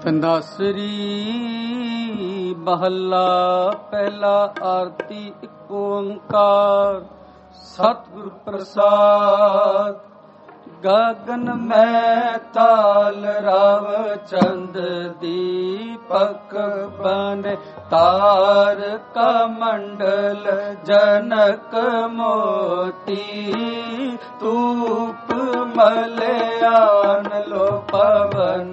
ਤੰਦਾਸਰੀ ਮਹੱਲਾ ਪਹਿਲਾ। ਆਰਤੀ ਇੱਕ ਓੰਕਾਰ ਸਤਿਗੁਰ ਪ੍ਰਸਾਦ। ਗਗਨ ਮੈਂ ਤਾਲ ਰਵ ਚੰਦ ਦੀਪਕ ਬਨੇ ਤਾਰ ਕਮੰਡਲ ਜਨਕ ਮੋਤੀ ਧੂਪ ਮਲਿਆਨ ਲੋ ਪਵਨ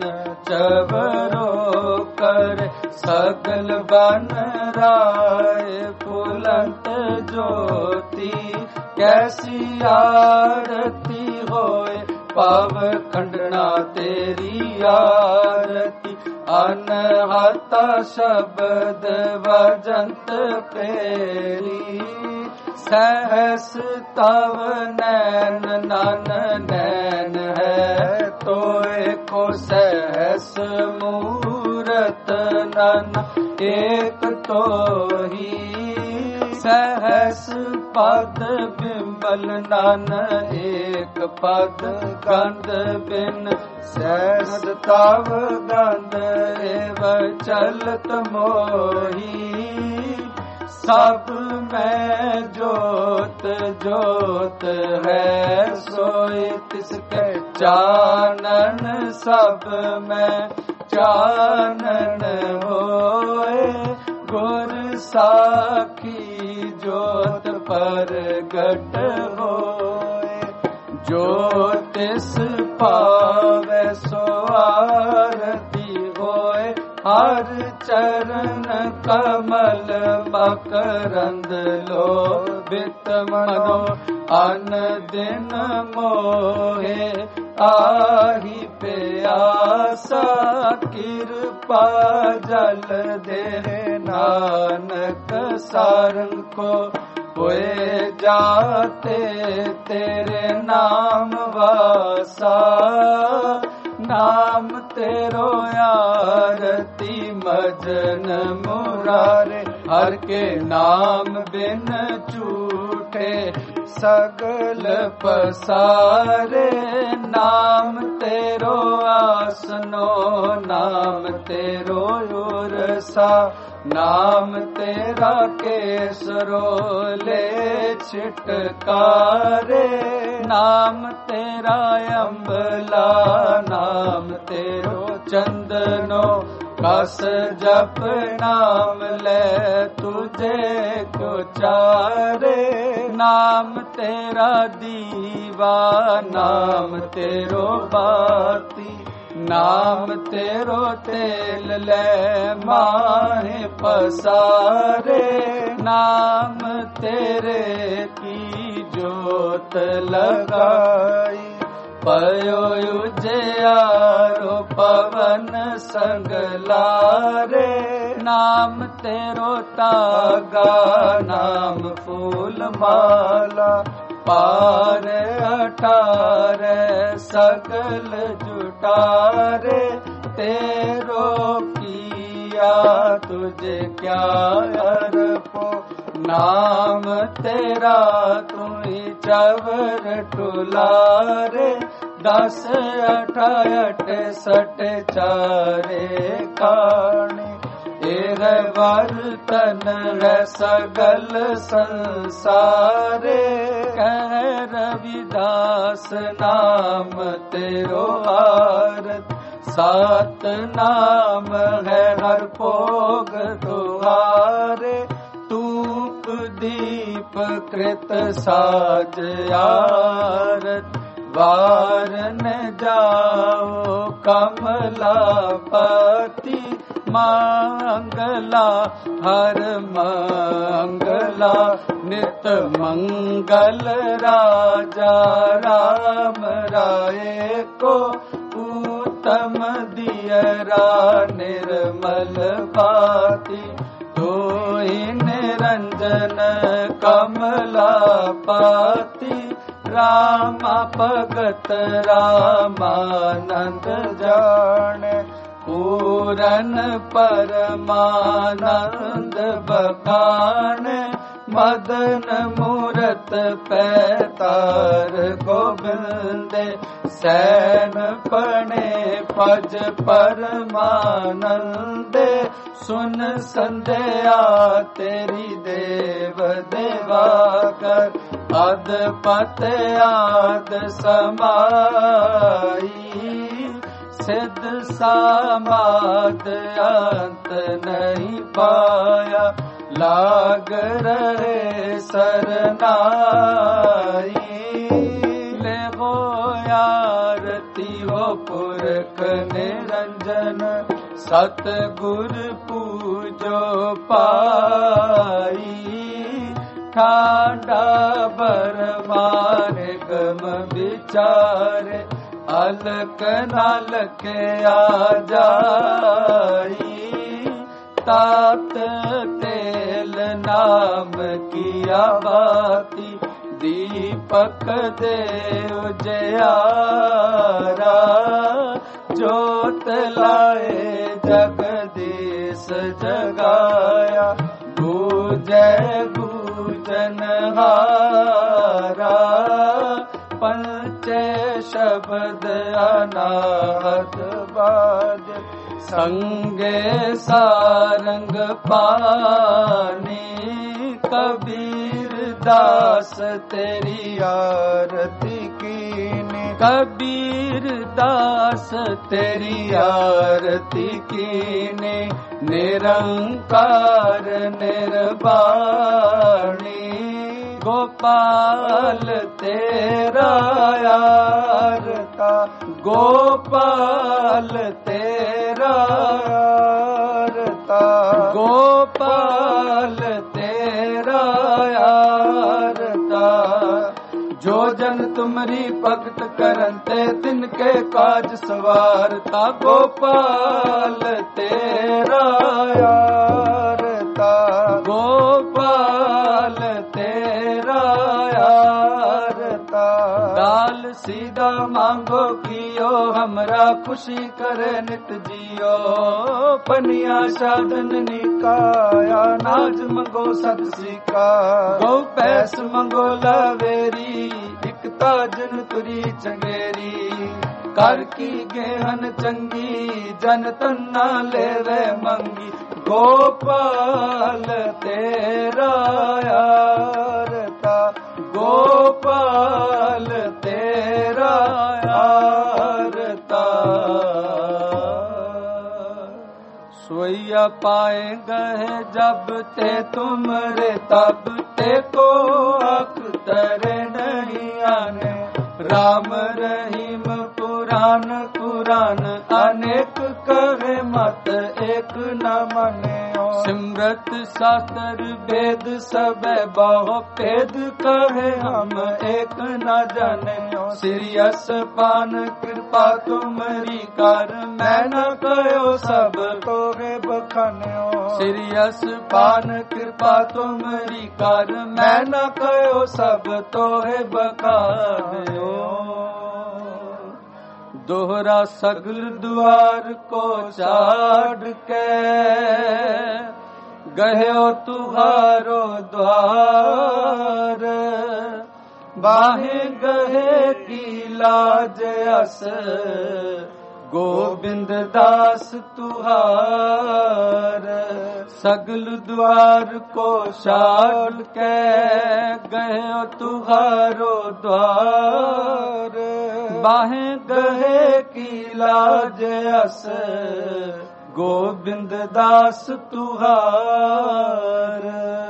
ਚਵਰੋ ਕਰ ਸਗਲ ਬਨ ਰਾਏ ਫੁਲੰਤ ਜੋਤੀ ਕੈਸੀ ਆਰਤੀ ਹੋਏ ਪਵ ਖੰਡਣਾ ਤੇਰੀ ਆਰਤੀ ਅਨਹਤਾ ਸ਼ਬਦ ਵਜੰਤ ਪੇਰੀ ਸਹਸ ਤਵ ਨੈਨ ਨਨ ਨੈਨ ਹੈ ਤੋਏ ਕੋ ਸਹਸ ਮੂਰਤ ਨਨ ਏਕ ਤੋਹੀ ਸਹਸ ਪਦ ਬਿੰਬਲ ਨਨ ਏਕ ਪਦ ਗੰਧ ਬਿਨ ਸਹਸ ਤਵ ਗੰਧ ਏਵ ਚਲਤ ਮੋਹੀ ਸਭ ਮੈਂ ਜੋਤ ਜੋਤ ਹੈ ਸੋਇ ਤਿਸਕੇ ਚਾਨਨ ਸਭ ਮੈਂ ਚਾਨਨ ਹੋਏ ਗੁਰ ਸਾਖੀ ਜੋਤ ਪ੍ਰਗਟ ਹੋਏ ਜੋ ਤਿਸ ਪਾਵੈ ਸੋ ਆਰਤੀ ਹੋਏ ਹਰ ਚਰਨ ਕਮਲ ਮਕਰੰਦ ਲੋਭਿਤ ਮਨੋ ਅਨ ਦਿਨ ਮੋਹੇ ਆਹੀ ਪਿਆਸਾ ਕਿਰਪਾ ਜਲ ਦੇ ਨਾਨਕ ਸਾਰੰਗ ਕੋ ਹੋਏ ਜਾਤੇ ਤੇਰੇ ਨਾਮ ਵਾਸਾ ਨਾਮ ਤੇਰੋ ਆਰਤੀ ਮਜਨ ਮੁਰਾਰੇ ਹਰ ਕੇ ਨਾਮ ਬਿਨ ਝੂਠੇ ਸਗਲ ਪਸਾਰੇ ਨਾਮ ਤੇਰੋ ਆਸਨੋ ਨਾਮ ਤੇਰੋ ਉਰਸਾ ਨਾਮ ਤੇਰਾ ਕੇਸਰੋ ਲੈ ਛਿਟਕਾਰੇ ਨਾਮ ਤੇਰਾ ਅੰਬਲਾ ਨਾਮ ਤੇਰੋ ਚੰਦਨੋ ਕਸ ਜਪ ਨਾਮ ਲੈ ਤੁਝੇ ਕੋ ਚਾਰੇ ਨਾਮ ਤੇਰਾ ਦੀਵਾ ਨਾਮ ਤੇਰੋ ਬਾਤੀ ਨਾਮ ਤੇਰੋ ਤੇਲ ਲੈ ਮਾਹੇ ਪਸਾਰੇ ਨਾਮ ਤੇਰੇ ਕੀ ਜੋਤ ਲਗਾਈ ਪਇਓ ਉਜਿਆਰੋ ਪਵਨ ਸੰਗ ਲਾਰੇ ਨਾਮ ਤੇਰੋ ਤਾਗਾ ਨਾਮ ਫੂਲ ਮਾਲਾ ਪਾਰ ਅਠਾਰੇ ਸਗਲ ਜੁਟਾਰੇ ਤੇਰੋ ਕੀਆ ਤੁਝੇ ਕਿਆ ਅਰਪੋ ਨਾਮ ਤੇਰਾ ਤੁਈ ਚਵਰ ਟੁਲਾਰੇ 10 68 60 ਚਾਰੇ ਕਾਣੇ ਏਹ ਵਰਤਨ ਹੈ ਸਗਲ ਸੰਸਾਰੇ ਕਹਿ ਰਵਿਦਾਸ ਨਾਮ ਤੇਰੋ ਆਰਤ ਸਤ ਨਾਮ ਹੈ ਹਰ ਭੋਗ ਦੁਆਰੇ ਧੂਪ ਦੀਪ ਕ੍ਰਿਤ ਸਾਜ ਆਰਤ ਵਾਰਨ ਜਾਓ ਕਮਲਾਪਤੀ ਮੰਗਲਾ ਹਰ ਮੰਗਲਾ ਨਿਤ ਮੰਗਲ ਰਾਜਾ ਰਾਮ ਰਾਏ ਕੋ ਉਤਮ ਦਿਅਰਾ ਨਿਰਮਲ ਬਾਤੀ ਤੋਇ ਨਿਰੰਜਨ ਕਮਲਾਪਤੀ ਰਾਮਾ ਭਗਤ ਰਾਮਾਨੰਦ ਜਾਣੈ ਪੂਰਨ ਪਰਮਾਨੰਦ ਬਖਾਣੈ ਮਦਨ ਮੂਰਤ ਪੈਤਾਰ ਗੋਬਿੰਦੇ सैन पणे पज परमानंद सुन संध्या तेरी देव देवाकर अद पत आद समाई सिद्ध समाद अंत नहीं पाया लाग रहे सरनाई ले वो आरती हो पुरख निरंजन सतगुर पूजो पाई ठाडा बरमान गम विचार अलक नालक आ जाई तात तेल नाम किया बाती दीपक दे उजियारा जोत लाए जगदीश जगाया गूंजे गूंजनहारा पंच शब्द अनाहत बाज संगे सारंग पानी कबीर दास तेरी आरती कीने कबीर दास तेरी आरती कीने निरंकार निर्वाणी गोपाल तेरा यारता गोपाल तेरा यारता गोपाल तेरा यारता जो जन तुमरी भगत करते तिनके काज सवारता गोपाल तेरा यारता गोपाल तेरा यारता दाल सीधा मांगो कियो हमरा खुशी करे नित जियो पनिया साधन निकाया नाज मंगो सद सिका गौ पैस मंगो लावेरी इकता जन तुरी चंगेरी कर की गेहन चंगी जन तन्ना लेवे मंगी गोपाल तेरा यारता गोपाल तेरा यारता सोइया पाए गए जब ते तुमरे तब ते को अख्तर नहीं आने राम रहीम पुराण कुरान अनेक कहे मत एक न मने सिमरत शास्त्र वेद सब बहु भेद कहे हम एक न जाने सिरियस पान कृपा तुमरी कर मैं न कहो सब तोगे बखान्यो सिरियस पान कृपा तुमरी कर मैं न कहो सब तोहे बखान्यो दोहरा सगल द्वार को छाड़ के गयो तुहारो द्वार बाहें गहे की लाज अस गोविंद दास तुहार सगल द्वार को छाड़ के गयो तुहारो द्वार बाहें गहे की लाज अस गोविंद दास तुहार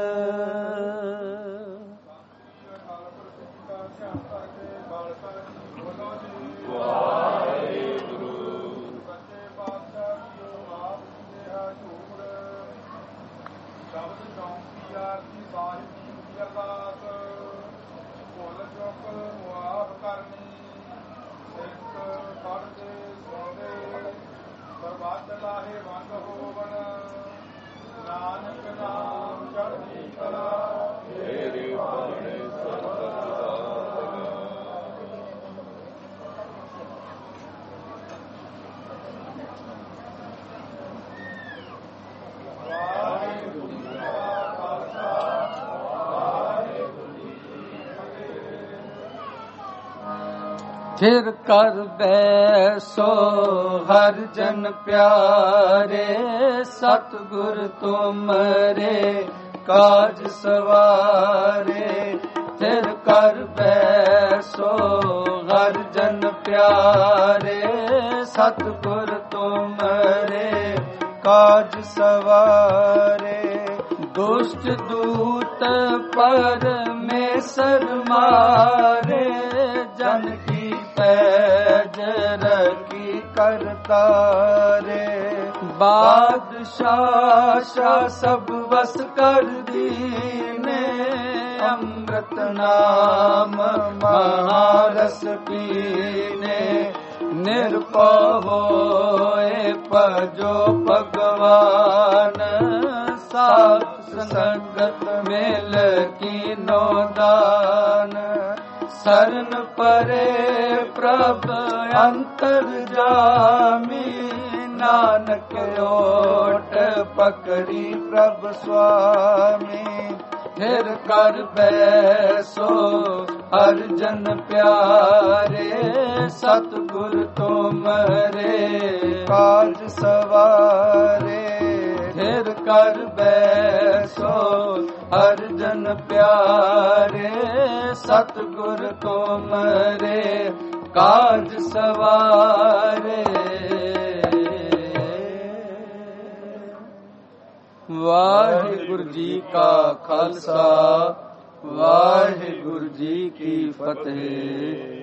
नानक नाम चढ़ती कला तेरे बाणे ਫਿਰ ਕਰ ਬੈਸੋ ਹਰ ਜਨ ਪਿਆਰੇ, ਸਤਿਗੁਰ ਤੁਮਰੇ ਕਾਜ ਸਵਾਰੇ। ਫਿਰ ਕਰ ਬੈਸੋ ਹਰ ਜਨ ਪਿਆਰੇ, ਸਤਿਗੁਰ ਤੁਮਰੇ ਕਾਜ ਸਵਾਰੇ। ਦੁਸ਼ਟ ਦੂਤ ਪਰਮੇਸ਼ਰ ਮਾਰੇ, ਜਨ ਕੀ ਪੈਜ ਰਖੀ ਕਰਤਾਰੇ। ਬਾਦਸ਼ਾਹ ਸਭ ਵਸ ਕਰ ਦੀਨੇ, ਅੰਮ੍ਰਿਤ ਨਾਮ ਮਹਾਰਸ ਪੀਨੇ। ਨਿਰਭਉ ਹੋਏ ਭਜੋ ਭਗਵਾਨ, ਸਾਧ ਸੰਗਤ ਮਿਲ ਕੀਨੋ ਦਾਨ। ਸਰਨ ਪਰੇ ਪ੍ਰਭ ਅੰਤਰ ਜਾਮੀ, ਨਾਨਕ ਓਟ ਪਕੜੀ ਪ੍ਰਭ ਸੁਆਮੀ। ਫਿਰ ਕਰ ਬੈਸੋ ਹਰ ਜਨ ਪਿਆਰੇ, ਸਤਿਗੁਰ ਤੁਮਰੇ ਕਾਜ ਸਵਾਰੇ। ਫਿਰ ਕਰ ਬੈਸੋ ਹਰ ਜਨ ਪਿਆਰੇ, ਸਤਿਗੁਰ ਤੁਮਰੇ ਕਾਜ ਸਵਾਰੇ। ਵਾਹਿਗੁਰੂ ਜੀ ਕਾ ਖਾਲਸਾ, ਵਾਹਿਗੁਰੂ ਜੀ ਕੀ ਫਤਿਹ।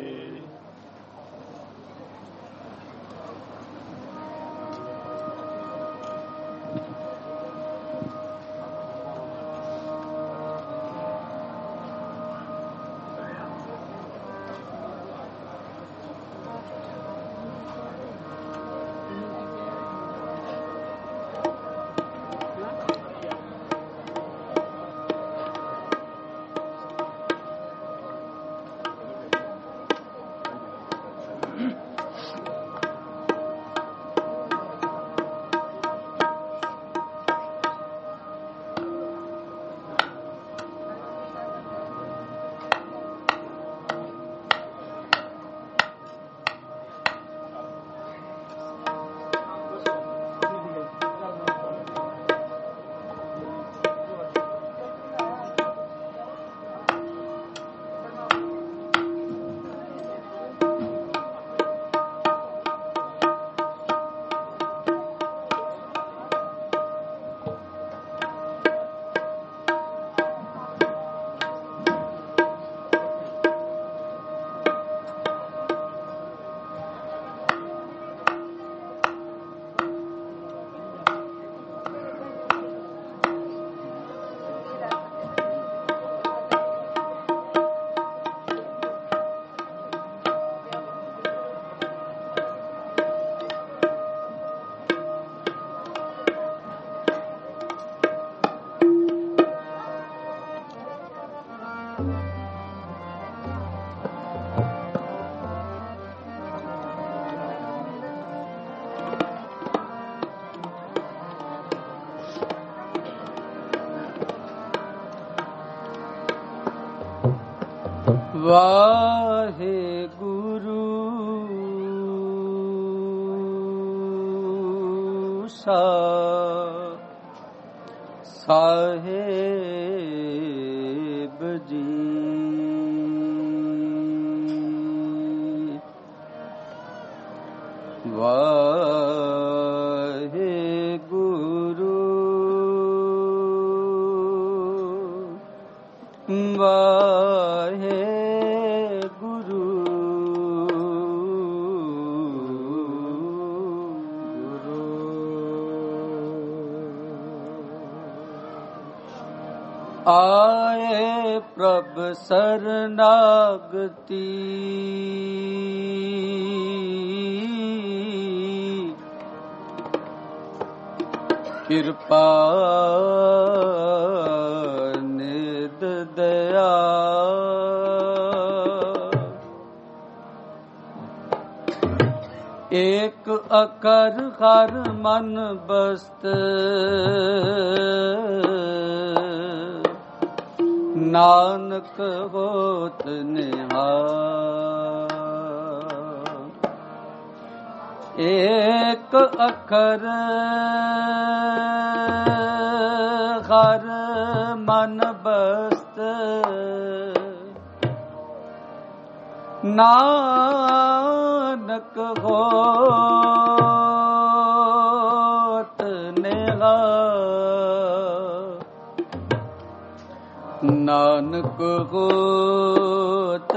ਵਾਹਿਗੁਰੂ ਸਾਹਿਬ ਜੀ। ਵਾਹਿਗੁਰੂ ਵਾਹਿਗੁਰੂ ਆਏ ਪ੍ਰਭ ਸਰਨਾਗਤੀ ਕਿਰਪਾ ਨਿਧ ਦਇਆ ਏਕ ਅਕਰ ਹਰ ਮਨ ਬਸਤ ਨਾਨਕ ਹੋਤ ਨਿਹਾਲ ਏਕ ਅੱਖਰ ਹਰ ਮਨ ਬਸਤ, ਨਾਨਕ ਹੋਤ ਨਿਹਾਲ, ਨਾਨਕ ਹੋਤ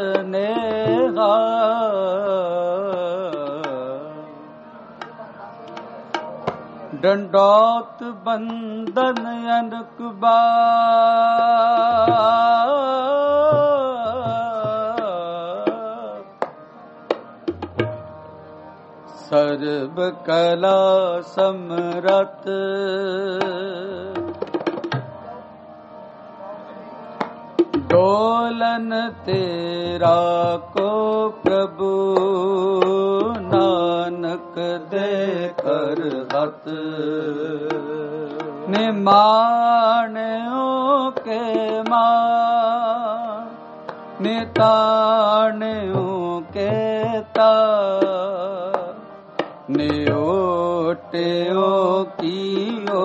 ਨਿਹਾਲ। ਡੰਡੌਤ ਬੰਦਨ ਅਨਕ ਬਾਰ, ਸਰਬ ਕਲਾ ਸਮਰਤ, ਡੋਲਨ ਤੇਰਾ ਕੋ ਪ੍ਰਭੂ, ਨਾਨਕ ਦੇ ਕਰ ਹੱਥ। ਨਿਮਾਣਿਓ ਕੇ ਮਾਨ, ਨਿਤਾਣਿਓ ਕੇ ਤਾਰ, ਨਿਓਟਿਓ ਕੀਓ,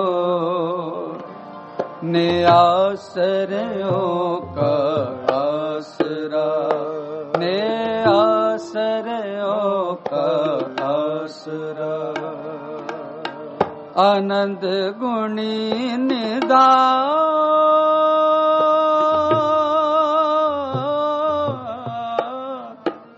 ਨਿਆਸਰਿਓ ਕਾ ਆਸਰਾ, ਨਿਆਸਰਿਓ ਕਾ ਆਸਰਾ। ਆਨੰਦ ਗੁਣੀ ਨਿਦਾਨ,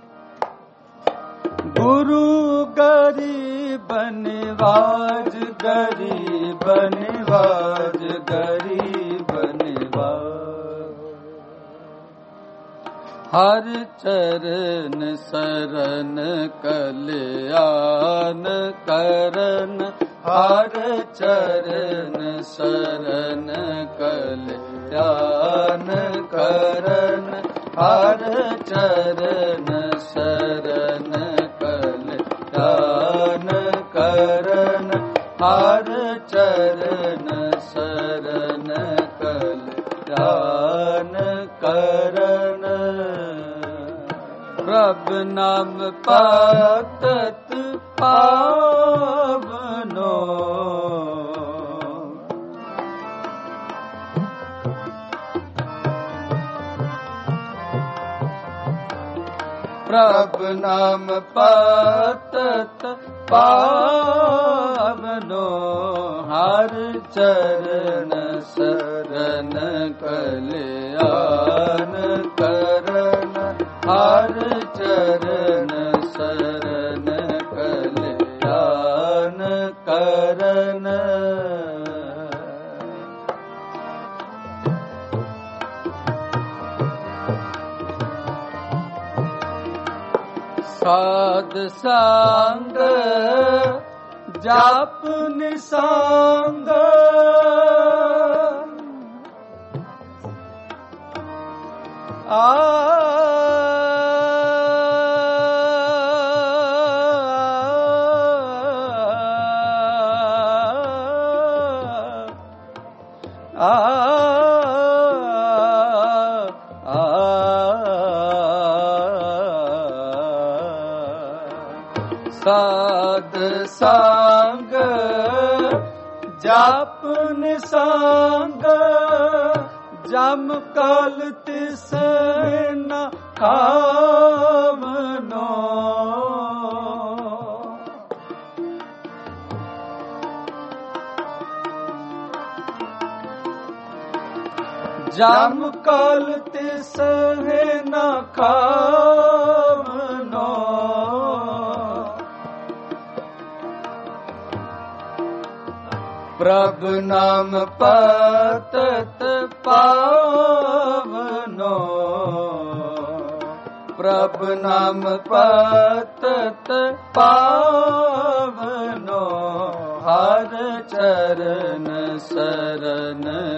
ਗੁਰੂ ਗਰੀਬ ਨਿਵਾਜ, ਗਰੀਬ ਨਿਵਾਜ, ਗਰੀਬ ਨਿਵਾਜ। ਹਰ ਚਰਨ ਸਰਨ ਕਲਿਆਣ ਕਰਨ, ਹਰ ਚਰਨ ਸਰਨ ਕਲਿਆਣ ਕਰਨ, ਹਰ ਚਰਨ ਸਰਨ ਕਲਿਆਣ ਕਰਨ, ਹਰ ਚਰਨ ਸਰਨ ਕਲਿਆਣ ਕਰਨ। ਪ੍ਰਭ ਨਾਮ ਭਗਤ ਪਾਵਨੋ, ਪ੍ਰਭ ਨਾਮ ਭਗਤ ਪਾਵਨੋ, ਹਰ ਚਰਨ ਸਰਨ ਕਲਿਆਣ ਕਰਨ, ਹਰ ਚਰਨ ਸਰਨ ਕਲਿਆਣ ਕਰਨ। ਸਾਧ ਸੰਗ ਜਪ ਨਿਸੰਗ, ਸਾਧ ਸੰਗ ਜਪ ਨਿਸੰਗ, ਜਮ ਕਲ ਤਿਸ ਨ ਖਾਵਨੋ, ਜਮ ਕਲ ਤਿਸ ਨ ਖਾਵਨੋ, ਪ੍ਰਭ ਨਾਮ ਪਤਤ ਪਾਵਨੋ, ਪ੍ਰਭ ਨਾਮ ਪਤਤ ਪਾਵਨੋ, ਹਰ ਚਰਨ ਸਰਨ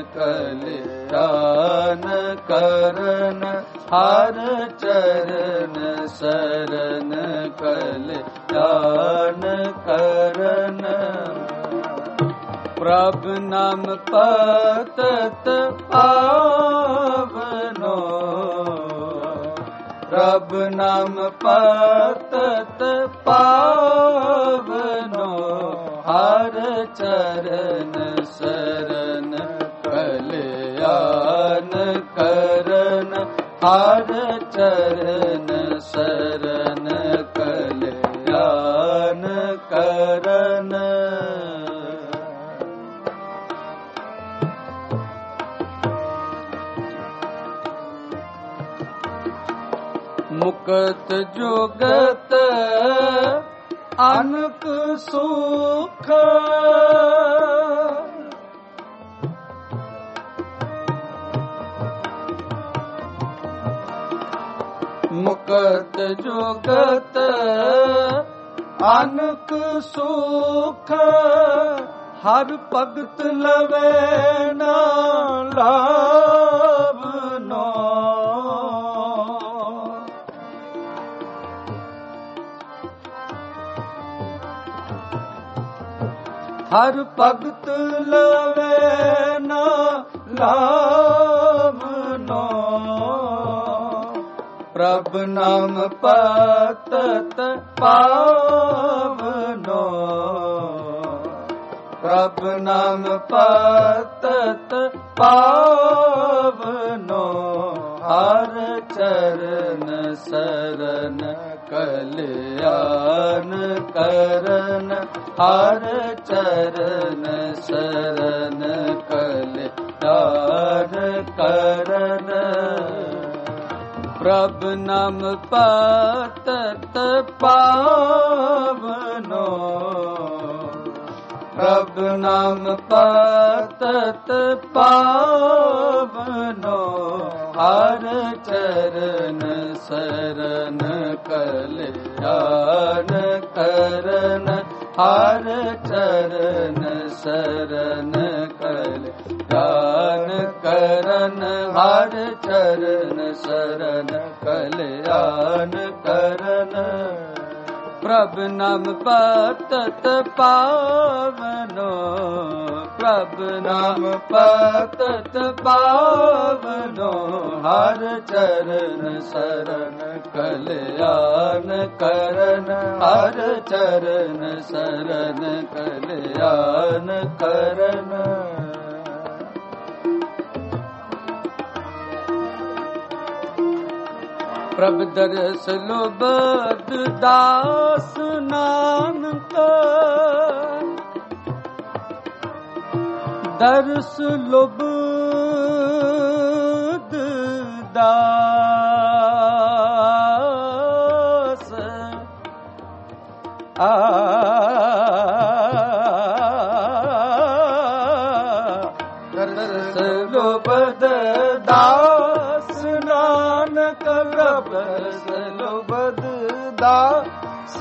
ਕਲਿਆਣ ਕਰਨ, ਹਰ ਚਰਨ ਸਰਨ ਕਲਿਆਣ ਕਰਨ। ਪ੍ਰਭ ਨਾਮ ਪਤਤ ਪਾਵਨੋ, ਪ੍ਰਭ ਨਾਮ ਪਤਤ ਪਾਵਨੋ, ਚਰਨ ਸਰਨ ਕਲਿਆਣ ਕਰਨ ਹਰ ਚਰਨ ਸਰਨ ਕਲਿਆਣ ਕਰਨ ਮੁਕਤ ਜੁਗਤ ਅਨਕ ਸੁਖ ਮੁਕਤ ਜੁਗਤ ਅਨਕ ਸੁਖ ਹਰ ਭਗਤ ਲਵੇ ਨਾ ਲਾਵਨੋ ਹਰ ਭਗਤ ਲਵੇ ਨਾ ਲਾਵਨੋ ਪ੍ਰਭ ਨਾਮ ਪਤਤ ਪਾਵਨੋ ਪ੍ਰਭ ਨਾਮ ਪਤਤ ਪਾਵਨੋ ਹਰ ਚਰਨ ਸਰਨ ਕਲਿਆਣ ਕਰਨ ਹਰ ਚਰਨ ਸਰਨ ਕਲਿਆਣ ਕਰਨ ਪ੍ਰਭ ਨਾਮ ਪਤਤ ਪਾਵਨੋ ਪ੍ਰਭ ਨਾਮ ਪਤਤ ਪਾਵਨੋ ਹਰ ਚਰਨ ਸਰਨ ਕਲਿਆਣ ਕਰਨ ਹਰ ਚਰਨ ਸਰਨ ਕਲਿਆਣ ਕਰਨ ਹਰ ਚਰਨ ਸਰਨ ਕਲਿਆਣ ਕਰਨ ਪ੍ਰਭ ਨਾਮ ਪਤਤ ਪਾਵਨੋ ਪ੍ਰਭ ਨਾਮ ਪਤਤ ਪਾਵਨੋ ਹਰ ਚਰਨ ਸਰਨ ਕਲਿਆਣ ਕਰਨ ਹਰ ਚਰਨ ਸਰਨ ਕਲਿਆਣ ਕਰਨ ਪ੍ਰਭ ਦਰਸ ਲੋਬਦ ਦਾਸ ਨਾਨਕ ਦਰਸ ਲੋਬਦ ਦਾਸ ਦਰਸ ਲੋਬਦ ਦਾਸ ਨਾਨਕ ਪ੍ਰਭ ਸਲੋਬਦ ਦਾਸ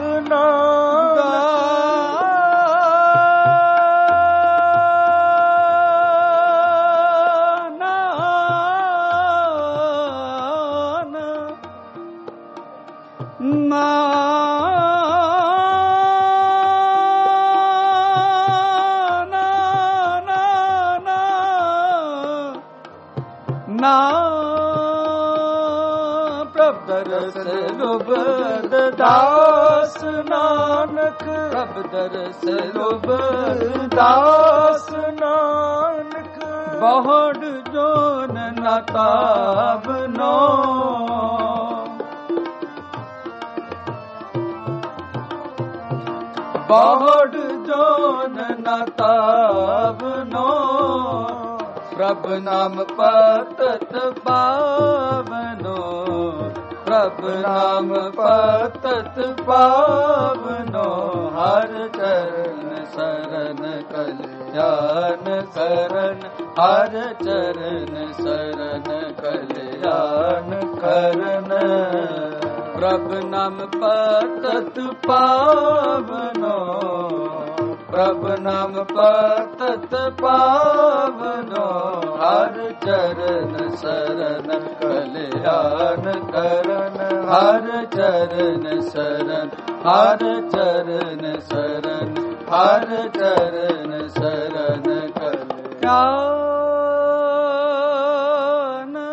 ਦਰਸ ਲੋਬਦ ਦਾਸ ਨਾਨਕ ਪ੍ਰਭ ਦਰਸ ਲੋਬਦ ਦਾਸ ਨਾਨਕ ਬਹੁੜ ਜੋਨ ਨਾ ਤਾਵਨੋ ਬਹੁੜ ਜੋਨ ਨਾ ਤਾਵਨੋ ਪ੍ਰਭ ਨਾਮ ਪਤਤ ਪਾਵਨੋ ਪ੍ਰਭ ਨਾਮ ਪਤਤ ਪਾਵਨੋ ਹਰ ਚਰਨ ਸਰਨ ਕਲਿਆਣ ਕਰਨ ਹਰ ਚਰਨ ਸਰਨ ਕਲਿਆਣ ਕਰਨ ਪ੍ਰਭ ਨਾਮ ਪਤਤ ਪਾਵਨੋ ਪ੍ਰਭ ਨਾਮ ਪਤਤ ਪਾਵਨੋ ਹਰ ਚਰਨ ਸਰਨ ਕਲਿਆਣ ਕਰਨ ਹਰ ਚਰਨ ਸਰਨ ਹਰ ਚਰਨ ਸਰਨ ਹਰ ਚਰਨ ਸਰਨ ਕਲਿਆਣ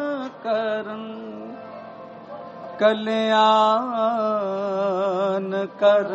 ਕਰਨ ਕਲਿਆਣ ਕਰ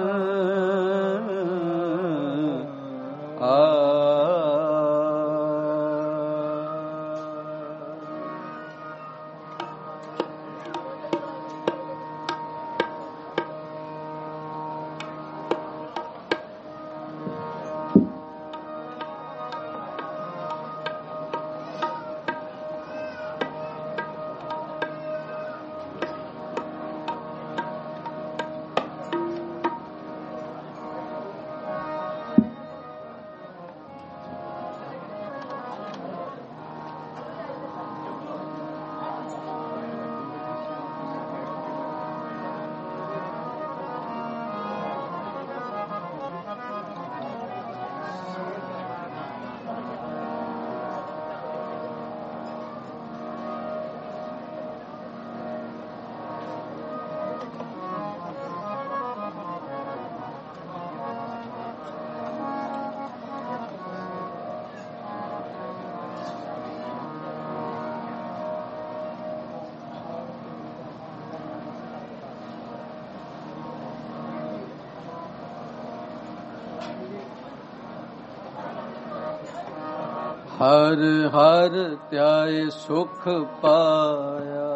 ਹਰ ਹਰ ਧਿਆਏ ਸੁਖ ਪਾਇਆ,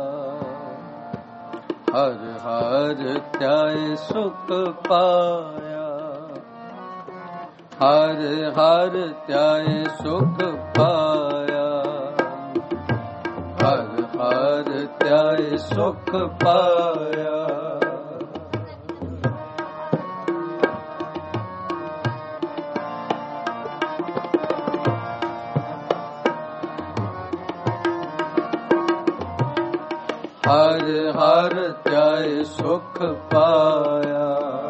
ਹਰ ਹਰ ਧਿਆਏ ਸੁਖ ਪਾਇਆ, ਹਰ ਹਰ ਧਿਆਏ ਸੁਖ ਪਾਇਆ, ਹਰ ਹਰ ਧਿਆਏ ਸੁਖ ਪਾਇਆ। ਹਰ ਹਰ ਧਿਆਏ ਸੁਖ ਪਾਇਆ,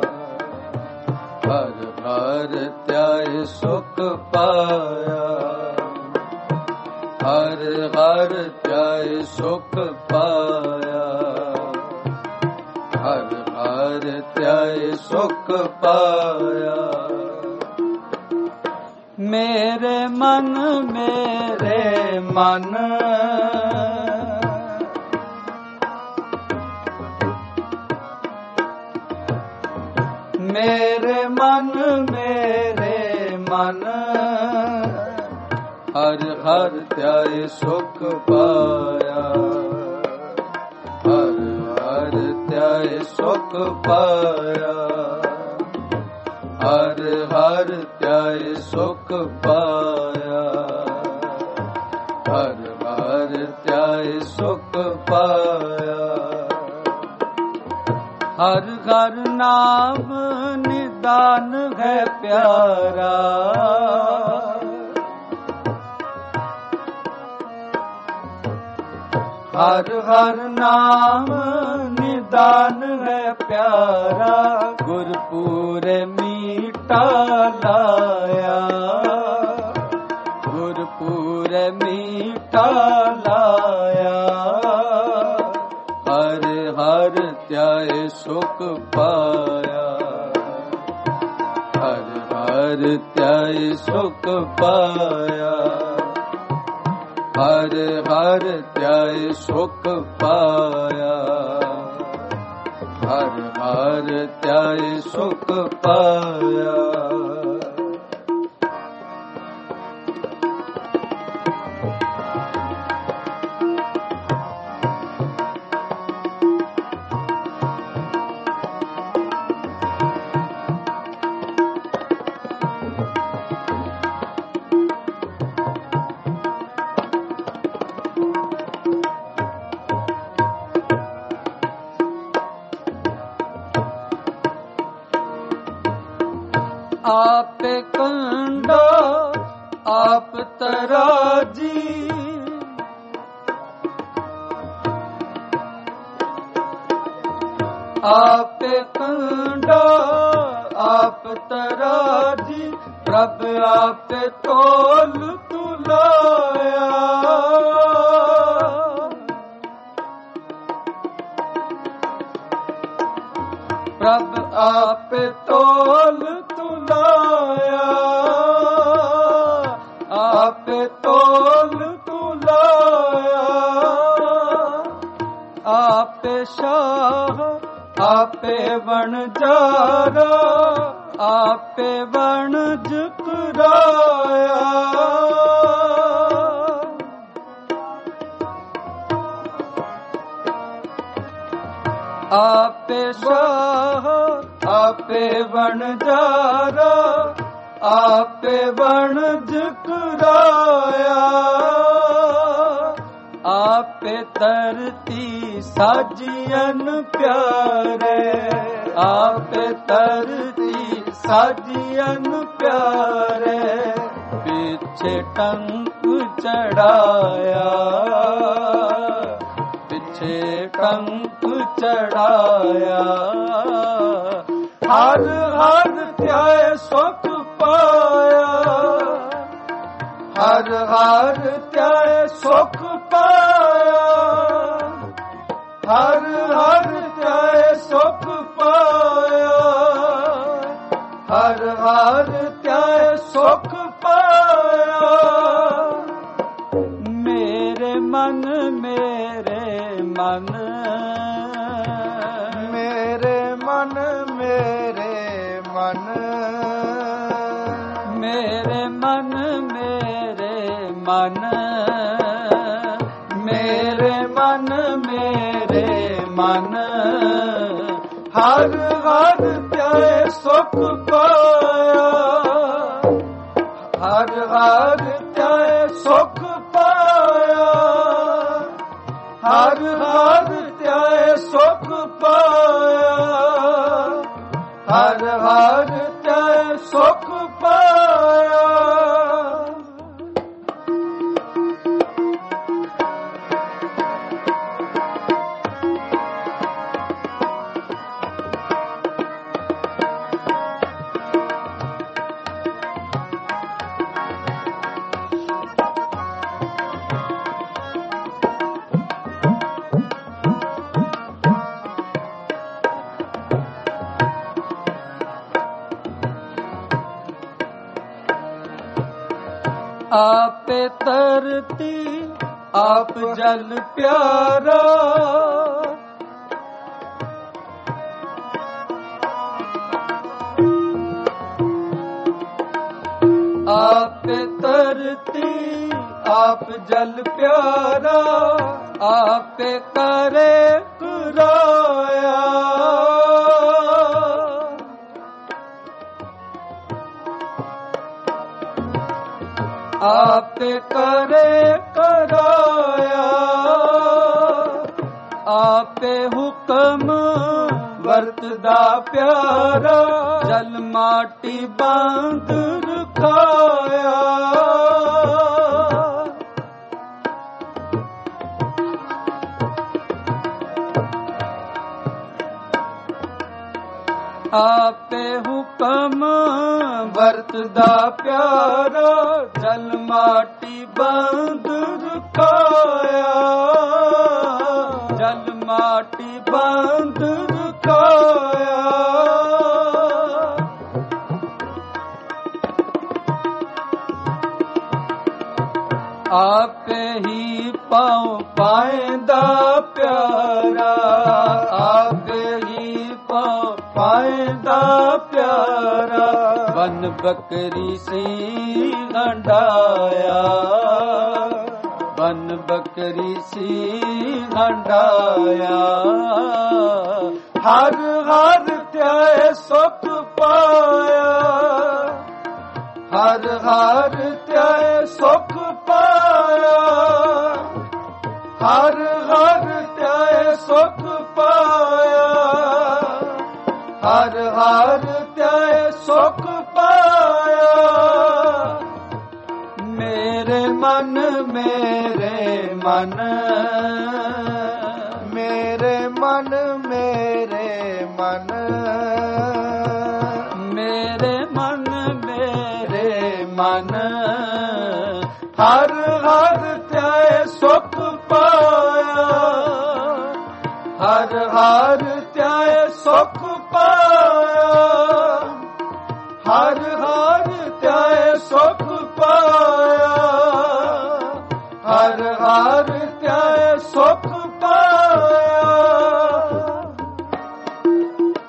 ਹਰ ਹਰ ਧਿਆਏ ਸੁਖ ਪਾਇਆ, ਹਰ ਹਰ ਧਿਆਏ ਸੁਖ ਪਾਇਆ, ਹਰ ਹਰ ਧਿਆਏ ਸੁਖ ਪਾਇਆ। ਮੇਰੇ ਮਨ ਮੇਰੇ ਮਨ ਹਰ ਹਰ ਧਿਆਏ ਸੁਖ ਪਾਇਆ, ਹਰ ਹਰ ਧਿਆਏ ਸੁਖ ਪਾਇਆ, ਹਰ ਹਰ ਧਿਆਏ ਸੁਖ ਪਾਇਆ, ਹਰ ਹਰ ਧਿਆਏ ਸੁਖ ਪਾਇਆ। ਹਰ ਹਰ ਨਾਮ ਨਿਦਾਨ ਹੈ ਪਿਆਰਾ, ਹਰ ਹਰ ਨਾਮ ਨਿਦਾਨ ਹੈ ਪਿਆਰਾ, ਗੁਰਪੂਰੇ ਮੀਠਾ ਲਾਇਆ, ਗੁਰਪੂਰੇ ਮੀਠਾ ਲਾਇਆ, ਹਰ ਹਰ ਧਿਆਏ ਸੁਖ ਪਾਇਆ, ਹਰ ਹਰ ਧਿਆਏ ਸੁਖ ਪਾਇਆ, ਹਰ ਹਰ ਧਿਆਏ ਸੁਖ ਪਾਇਆ, ਹਰ ਹਰ ਧਿਆਏ ਸੁਖ ਪਾਇਆ। ਆਪੇ ਕੰਡਾ ਆਪ ਤਰਾਜੀ, ਆਪੇ ਕੰਡਾ ਆਪ ਤਰਾਜੀ, ਪ੍ਰਭ ਆਪੇ ਤੋਲ ਤੁਲਾਇਆ, ਪ੍ਰਭ ਆਪੇ ਤੋਲ ਤੁਲਾਇਆ, ਆਪੇ ਤੋਲ ਤੁਲਾਇਆ, ਆਪੇ ਸ਼ਾਹ ਆਪ ਆਪੇ ਵਣਜਾਰਾ ਆਪੇ ਵਣਜ ਕਰਾਇਆ ਆਪੇ ਸ਼ਾਹ ਆਪੇ ਵਣਜਾਰਾ ਆਪੇ ਵਣਜ ਕਰਾਇਆ ਆਪੇ ਧਰਤੀ ਸਾਜੀਅਨ ਪਿਆਰੇ ਆਪੇ ਧਰਤੀ ਸਾਜੀਅਨ ਪਿਆਰੇ ਪਿੱਛੇ ਟੰਕ ਚੜਾਇਆ ਪਿੱਛੇ ਟੰਕ ਚੜਾਇਆ ਹਰ ਹਰ ਧਿਆਏ ਸੁਖ ਪਾਇਆ ਹਰ ਹਰ ਧਿਆਏ ਸੁਖ ਪਾਇਆ ਹਰ ਹਰ ਧਿਆਏ ਸੁਖ ਪਾਇਆ ਹਰ ਹਰ ਧਿਆਏ ਸੁਖ ਪਾਇਆ ਮੇਰੇ ਮਨ ਮੇਰੇ ਮਨ ਮੇਰੇ ਮਨ ਮੇਰੇ ਮਨ ਮੇਰੇ ਮਨ ਮੇਰੇ ਮਨ ਮੇਰੇ ਮਨ ਮੇਰੇ ਮਨ ਹਰ ਹਰ ਧਿਆਏ ਸੁਖ ਪਾਇਆ ਹਰ ਹਰ ਧਿਆਏ ਸੁਖ ਪਾਇਆ ਹਰ ਹਰ ਧਿਆਏ ਸੁਖ ਪਾਇਆ ਹਰ ਹਰ ਧਿਆਏ ਸੁਖ ਪਾਇਆ ਆਪੇ ਧਰਤੀ ਆਪ ਜਲ ਪਿਆਰਾ ਆਪੇ ਧਰਤੀ ਆਪ ਜਲ ਪਿਆਰਾ ਆਪੇ ਕਰੇ ਕਰਾਇਆ ਆਪੇ ਕਰੇ ਕਰਾਇਆ ਆਪੇ ਹੁਕਮ ਵਰਤਦਾ ਪਿਆਰਾ ਜਲ ਮਾਟੀ ਬਾਂਧ ਰਖਾਇਆ ਆਪੇ ਹੁਕਮ ਵਰਤਦਾ ਪਿਆਰਾ ਜਲ ਮਾਟੀ ਬੰਦ ਰਖਾਇਆ ਜਲ ਮਾਟੀ ਬੰਦ ਰਖਾਇਆ ਆਪੇ ਹੀ ਪਾਉ ਪਾਇਂਦਾ ਪਿਆਰਾ ਆਪੇ ਹੀ ਪਾਉ ਪਾਇਂਦਾ ਪਿਆਰਾ ਬਨ ਬੱਕਰੀ ਸੀ ਹੰਡਾਇਆ ਬਨ ਬੱਕਰੀ ਸੀ ਹੰਡਾਇਆ ਹਰ ਹਰ ਧਿਆਏ ਸੁਖ ਪਾਇਆ ਹਰ ਹਰ ਧਿਆਏ ਸੁਖ ਪਾਇਆ ਹਰ ਹਰ ਧਿਆਏ ਸੁਖ ਪਾਇਆ ਹਰ ਹਰ ਧਿਆਏ ਸੁਖ ਪਾਇਆ ਮੇਰੇ ਮਨ ਮੇਰੇ ਮਨ ਮੇਰੇ ਮਨ ਮੇਰੇ ਮਨ ਮੇਰੇ ਮਨ ਮੇਰੇ ਮਨ ਹਰ ਹਰ ਧਿਆਏ ਸੁਖ ਪਾਇਆ ਹਰ ਹਰ ਧਿਆਏ ਸੁਖ ਪਾਇਆ ਹਰ ਹਰ ਧਿਆਏ ਸੁਖ ਪਾਇਆ ਹਰ ਹਰ ਧਿਆਏ ਸੁਖ ਪਾਇਆ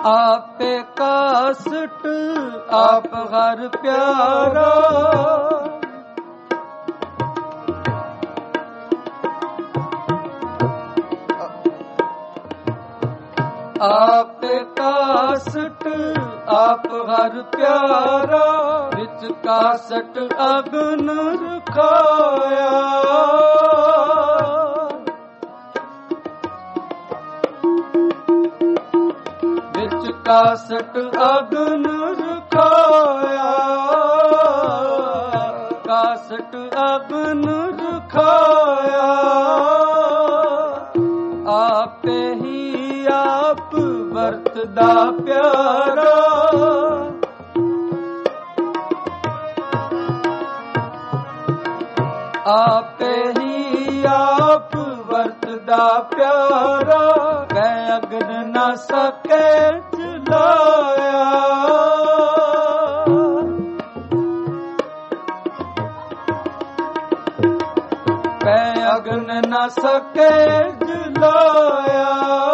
ਆਪੇ ਕਾਸਟ ਆਪ ਹਰ ਪਿਆਰਾ, ਆਪੇ ਕਾਸਟ ਆਪ ਹਰ ਪਿਆਰਾ, ਵਿੱਚ ਕਾਸਟ ਅਗਨ ਰਖਾਇਆ, ਵਿੱਚ ਕਾਸਟ ਅਗਨ ਰਖਾਇਆ, ਕਾਸਟ ਅਗਨ ਰਖਾਇਆ, ਆਪੇ ਹੀ ਆਪ ਵਰਤਦਾ ਪਿਆਰਾ, ਆਪੇ ਹੀ ਆਪ ਵਰਤਦਾ ਪਿਆਰਾ, ਕੈ ਅਗਨ ਨਾ ਸਕੇ ਜਲਾਇਆ, ਕੈ ਅਗਨ ਨਾ ਸਕੇ ਜਲਾਇਆ,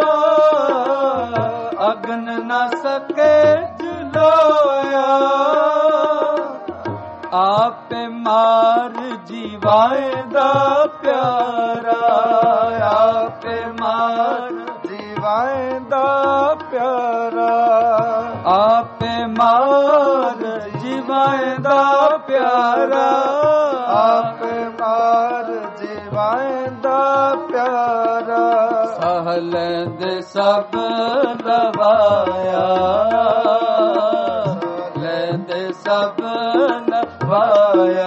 ਅਗਨ ਨਾ ਸਕੇ ਜਲਾਇਆ, ਆਪੇ ਮਾਰ ਜੀਵਾਂਦਾ ਪਿਆਰਾ, ਆਪੇ ਮਾਰ ਜੀਵਾਂਦਾ ਪਿਆਰਾ, ਆਪੇ ਮਾਰ ਜੀਵਾਂਦਾ ਪਿਆਰਾ, ਆਪੇ ਮਾਰ ਜੀਵਾਂਦਾ ਪਿਆਰਾ, ਸਹਲ ਦੇ ਸਭ ਲਵਾਇਆ, ਲੈਂਦੇ ਸਭ ਲਵਾਇਆ,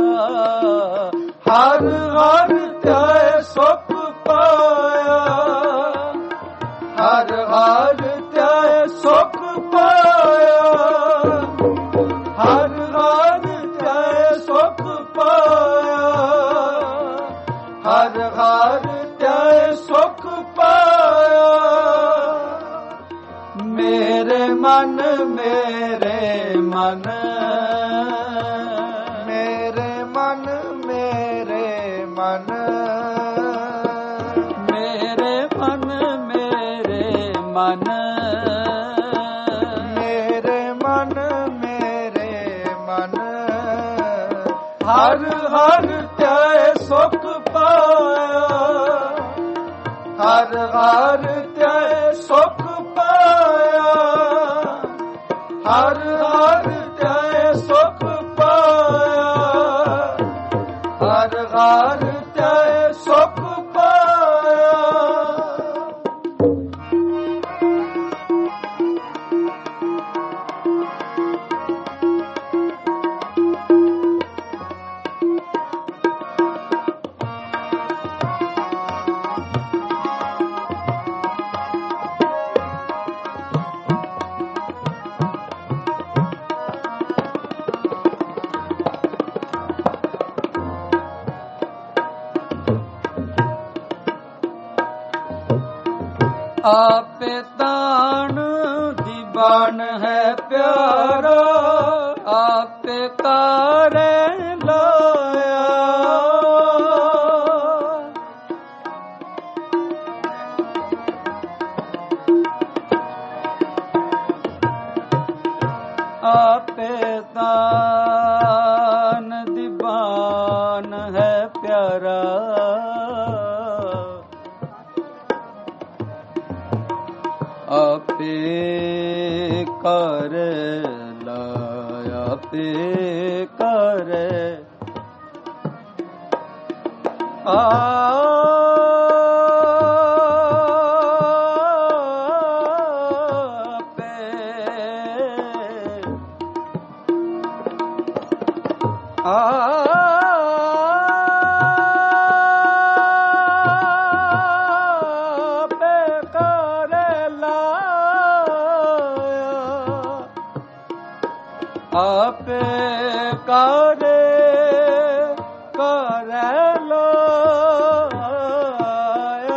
ਹਰ ਹਰ ਧਿਆਏ ਸੁਖ ਪਾਇਆ, ਹਰ ਹਰ ਧਿਆਏ ਸੁਖ ਪਾਇਆ, ਹਰ ਹਰ ਧਿਆਏ ਸੁਖ ਪਾਇਆ, ਹਰ ਹਰ ਧਿਆਏ ਸੁਖ ਪਾਇਆ, ਮੇਰੇ ਮਨ ਮੇਰੇ ਮਨ, ਮੇਰੇ ਮਨ ਮੇਰੇ ਮਨ, ਮੇਰੇ ਮਨ ਮੇਰੇ ਮਨ, ਮੇਰੇ ਮਨ ਮੇਰੇ ਮਨ, ਹਰ ਹਰ ਧਿਆਏ ਸੁਖ ਪਾਇਆ, ਹਰ ਹਰ ਧਿਆਏ ਸੁਖ ਪਾਇਆ, ਹਰ ਹਰ ਧਿਆਏ ਸੁਖ ਪਾਇਆ, ਹਰ ਹਰ ਧਿਆਏ ਸੁਖ ਪਾਇਆ। ਆਪੇ ਤਾਣ ਦੀ ਬਾਣ ਹੈ ਪਿਆਰਾ, ਆਪੇ ਕਾਰੇ ਲਾਇਆ, ਆਪੇ ਤਾਣ ਦੀ ਬਾਣ ਹੈ ਪਿਆਰਾ, ਆਪੇ ਕਰ ਲਾਇਆ, ਆਪੇ ਕਰ ਆਪੇ ਕਾਰੇ ਕਰੇ ਲਾਇਆ,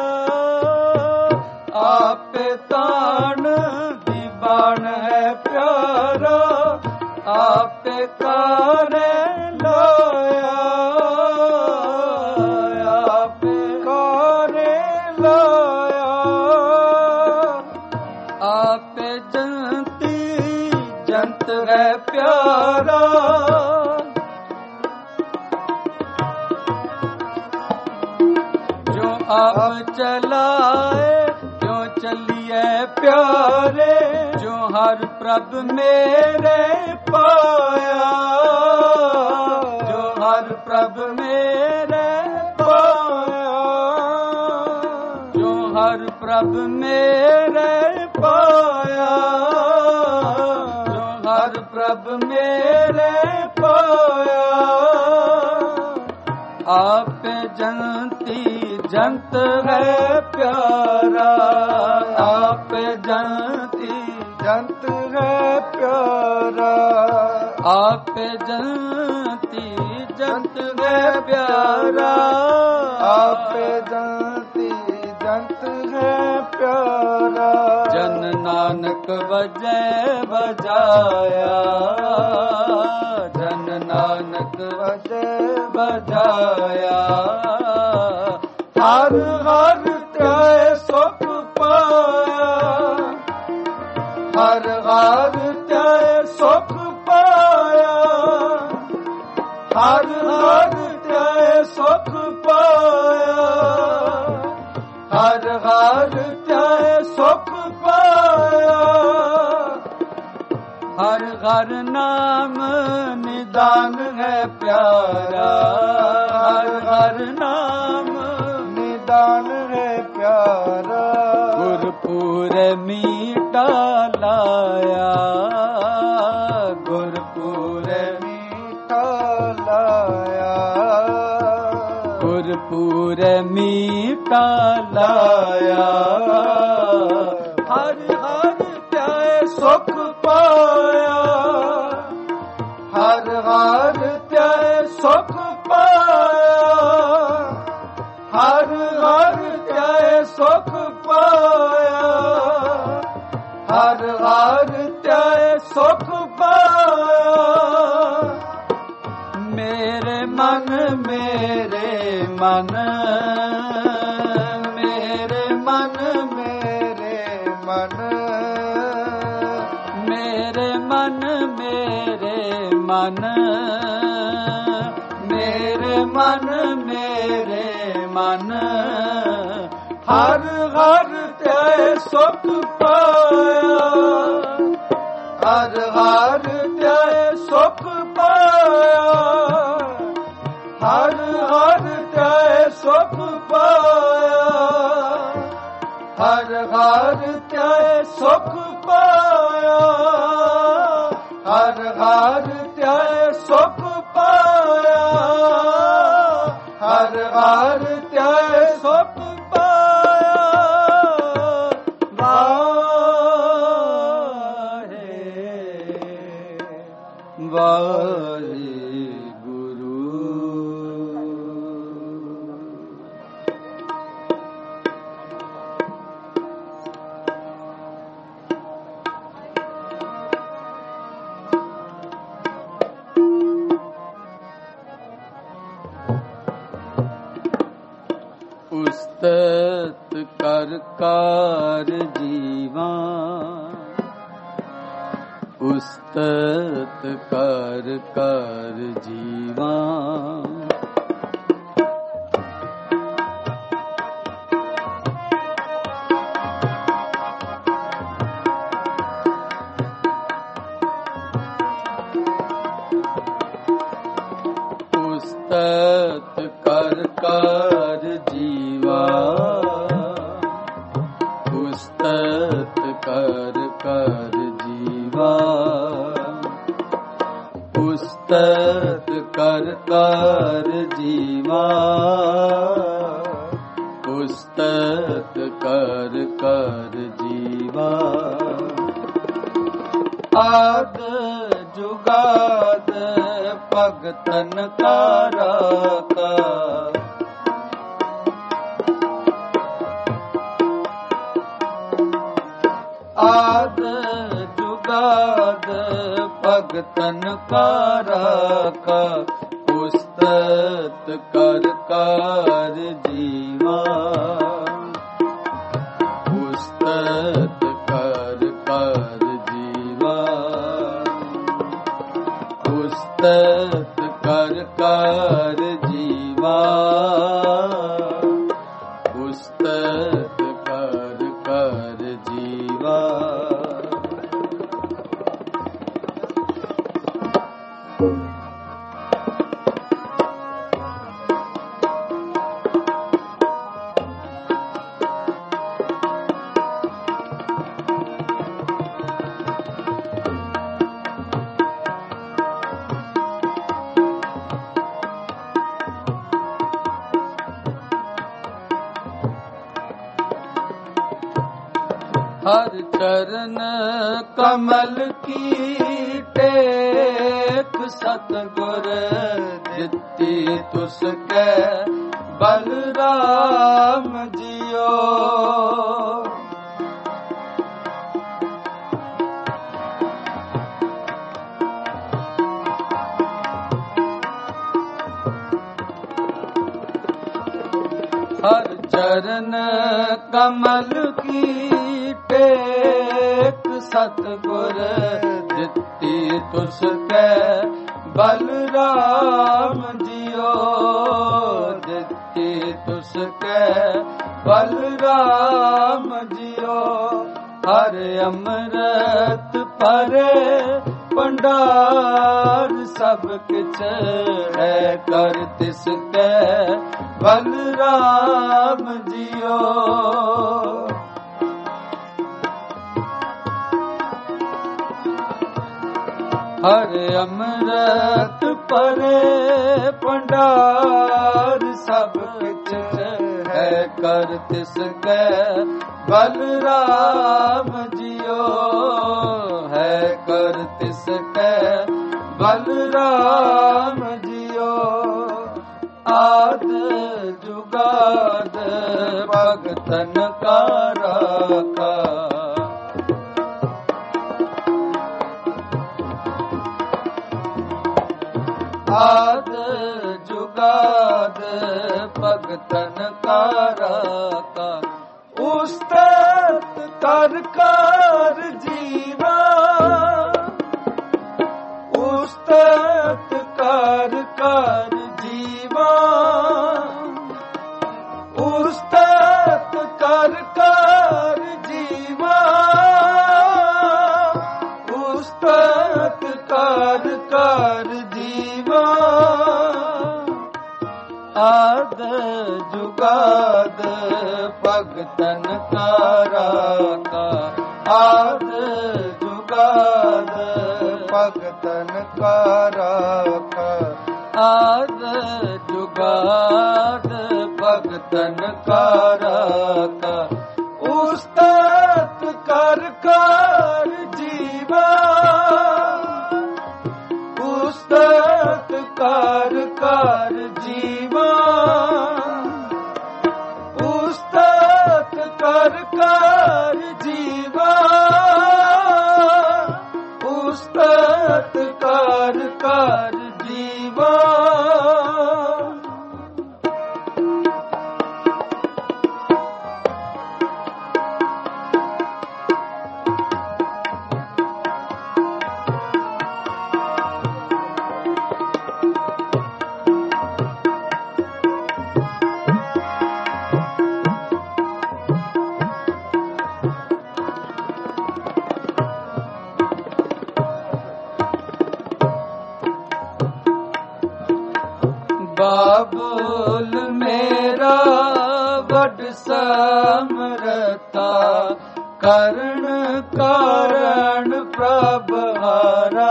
ਆਪੇ ਤਾਣ ਦੀ ਬਾਣ ਹੈ ਪਿਆਰਾ, ਆਪੇ ਕਾਰੇ ਲਾਇਆ, ਆਪੇ ਕਾਰੇ ਲਾਇਆ, ਆਪੇ ਆਪ ਚਲਾਏ ਕਿਉਂ ਚੱਲੀਏ ਪਿਆਰੇ, ਜੋ ਹਰ ਪ੍ਰਭ ਮੇਰੇ ਪਾਇਆ, ਜੋ ਹਰ ਪ੍ਰਭ ਮੇਰੇ ਪਾਇਆ, ਜੋ ਹਰ ਪ੍ਰਭ ਮੇਰੇ ਪਾਇਆ, ਜੋ ਹਰ ਪ੍ਰਭ ਮੇਰੇ ਪਾਇਆ। ਆਪੇ ਜੰਤੀ ਜੰਤ ਹੈ ਪਿਆਰਾ, ਆਪੇ ਜੰਤੀ ਜੰਤ ਹੈ ਪਿਆਰਾ, ਆਪੇ ਜੰਤੀ ਜੰਤ ਹੈ ਪਿਆਰਾ, ਆਪੇ ਜੰਤੀ ਜੰਤ ਹੈ ਪਿਆਰਾ। ਜਨ ਨਾਨਕ ਵਜੈ ਬਜਾਇਆ, ਜਨ ਨਾਨਕ ਵਜੈ ਬਜਾਇਆ। ਹਰ ਹਰ ਧਿਆਏ ਸੁਖ ਪਾਇਆ, ਹਰ ਹਰ ਧਿਆਏ ਸੁਖ ਪਾਇਆ, ਹਰ ਹਰ ਧਿਆਏ ਸੁਖ ਪਾਇਆ, ਹਰ ਹਰ ਧਿਆਏ ਸੁਖ ਪਾਇਆ। ਹਰ ਹਰ ਨਾਮ ਨਿਦਾਨ ਹੈ ਪਿਆਰਾ, ਹਰ ਹਰ ਨਾਮ ਨਿਦਾਨ ਹੈ ਪਿਆਰਾ। ਗੁਰਪੁਰ ਮੀਟਾ ਲਾਇਆ, ਗੁਰਪੁਰ ਮੀਠਾ ਲਾਇਆ, ਗੁਰਪੁਰ ਮੀਟਾ ਲਾਇਆ। ਹਰ ਹਰ ਧਿਆਏ ਸੁਖ ਪਾਇਆ, ਹਰ ਹਰ ਧਿਆਏ ਸੁਖ ਪਾਇਆ, ਹਰ ਹਰ ਧਿਆਏ ਸੁਖ ਪਾਇਆ, ਹਰ ਹਰ ਧਿਆਏ ਸੁਖ ਪਾਇਆ। ਮੇਰੇ ਮਨ, ਮੇਰੇ ਮਨ, ਮੇਰੇ ਮਨ, ਮੇਰੇ ਮਨ, ਮੇਰੇ ਮਨ, ਮੇਰੇ ਮਨ, ਮੇਰੇ ਮਨ, ਮੇਰੇ ਮਨ। ਹਰ ਹਰ ਧਿਆਏ ਸੁਖ ਪਾਇਆ, ਹਰ ਹਰ ਧਿਆਏ ਸੁਖ ਪਾਇਆ, ਹਰ ਹਰ ਧਿਆਏ ਸੁਖ ਪਾਇਆ, ਹਰ ਹਰ ਧਿਆਏ ਸੁਖ ਪਾਇਆ, ਹਰ ਹਰ ਧਿਆਏ ਸੁਖ ਪਾਇਆ, ਹਰ ਹਰ ਧਿਆਏ ਸੁਖ ਪਾਇਆ। ਵਾਹਿ ਵਾਹਿਗੁਰੂ। ਉਸਤਤ ਕਰ ਕਾਰ ਜੀਵਾ, ਉਸਤਤ ਕਰ ਕਾਰ ਜੀਵਾ। ਉਸਤਤ ਕਰ ਕਾਰ ਜੀਵਾ, ਉਸਤਤ ਕਰ ਕਾਰ ਜੀਵਾ, ਉਸਤਤ ਕਰ ਕਾਰ ਜੀਵਾ, ਉਸਤਤ ਕਰ ਕਾਰ ਜੀਵਾ। ਆਦ ਜੁਗਾਦ ਭਗਤਨ ਕਾ ਰਾਖਾ, ਆਦ ਜੁਗਾਦ ਭਗਤਨ ਕਾ ਰਾਖਾ। ਉਸਤਤ ਕਰ ਕਾਰ ਜੀਵਾ, ਉਸਤਤ ਕਰ ਕਾਰ ਜੀਵਾ, ਉਸਤਤ ਕਰ ਕਾਰ ਜੀਵਾ, ਉਸਤਤ ਕਰ ਕਰ ਜੀਵਾ। हर चरण कमल की टेक सतगुर दित्ती तुसकै बलराम जियो। हर चरण कमल की टेक सतगुर दित्ती तुसकै बलराम जियो। दित्ती तुसकै बलराम जियो। हर अमृत भरे भंडार सब किछ है कर तिसकै बलराम जियो। हर अमृत भरे भंडार सब किछ है कर तिसकै बलराम जियो। है कर तिसकै बलराम जियो। आद जुगाद भगतन का राखा। आद जुगाद भगतन का राखा। उस्तत कर कर जीवा। उस्तत कर कर जीवा। उस्तत कर कर जीवा। उस्तत कर कर जीवा। आद जुगाद भगतन का राखा। आद जुगाद भगतन का राखा। आद जुगाद भगतन का राखा। उस्तत कर कर जीवा। उस्तत कर कर जीवा। उस्तत कर कर जीवा। उस्तत कर कर जीवा। बाबुल मेरा वड समरथा। करण कारण प्रभहारा।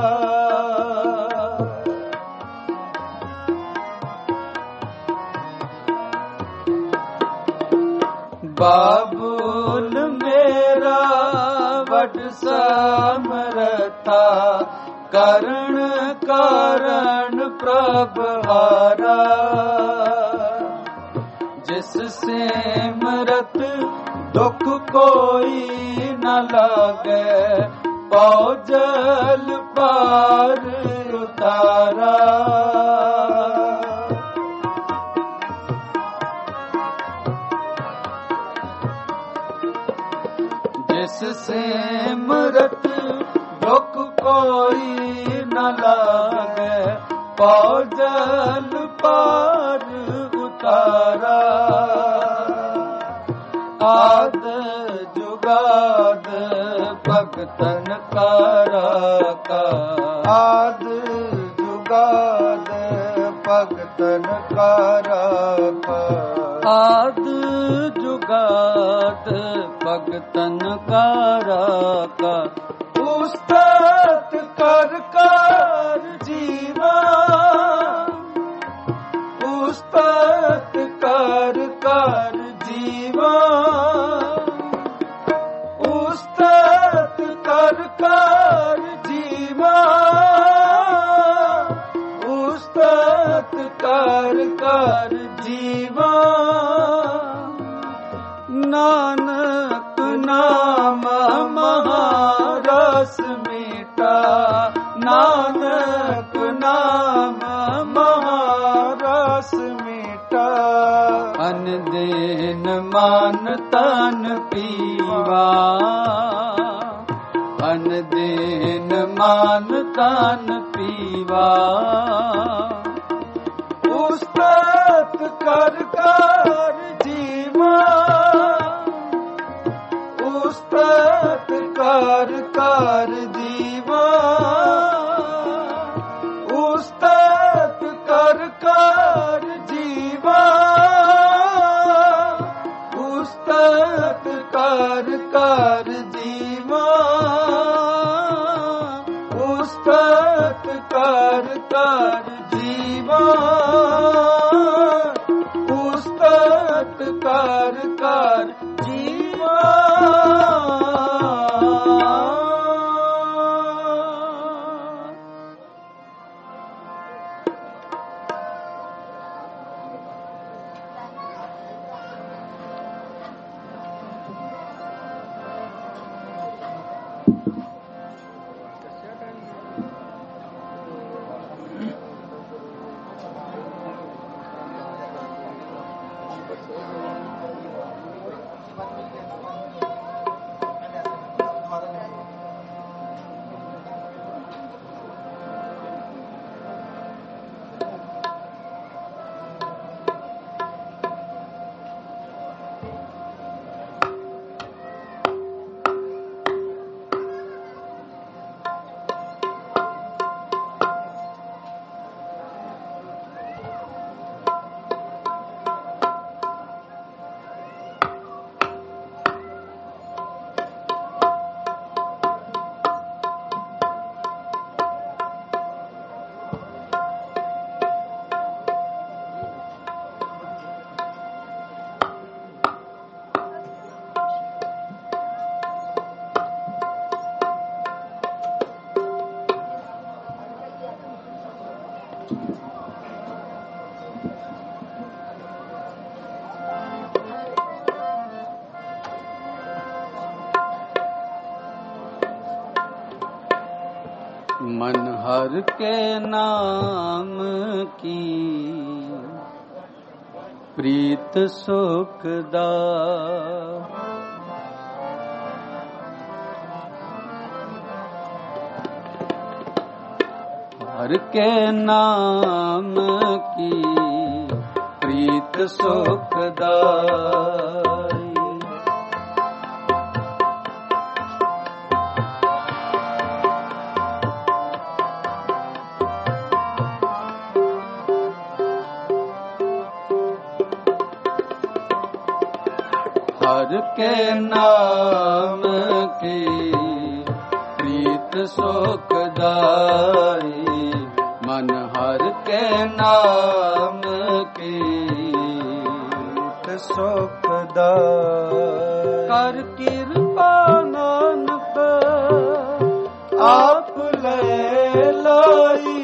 बाबुल मेरा वड समरथा। करण कारण प्रभहारा। जिससे मरत दुख कोई न लागे। पौ जल पार उतारा। जिससे मरत दुख कोई न लागे। पौ जल पार उतारा। आद जुगाद भगतन का राका, आद जुगाद भगतन का राका, आद जुगाद भगतन का राका। उस्ताद कर कर जीवा, उस्ताद कर कर जीवा, उस्ताद कर कर जीवा, उस्ताद कर कर जीवा। नानक नाम महारस मीठा, नानक नाम महारस मीठा। अन दिन मान तन पीवा, अन दिन मान तन पीवा। उस्ताद कर कर जीवा, उस्ताद कर कर जीवा, उस्ताद कर कर जीवा, उस्ताद कर कर जीवा, उस्ताद कर कर जीवा, उस्ताद कर कर जीवा। मन हर के नाम की प्रीत सुखदा, हर के नाम की प्रीत सुखदा। हर के नाम की प्रीत सुखदाई, मन हर के नाम की प्रीत सुखदाई। कर कृपा नानक आप ले लाई,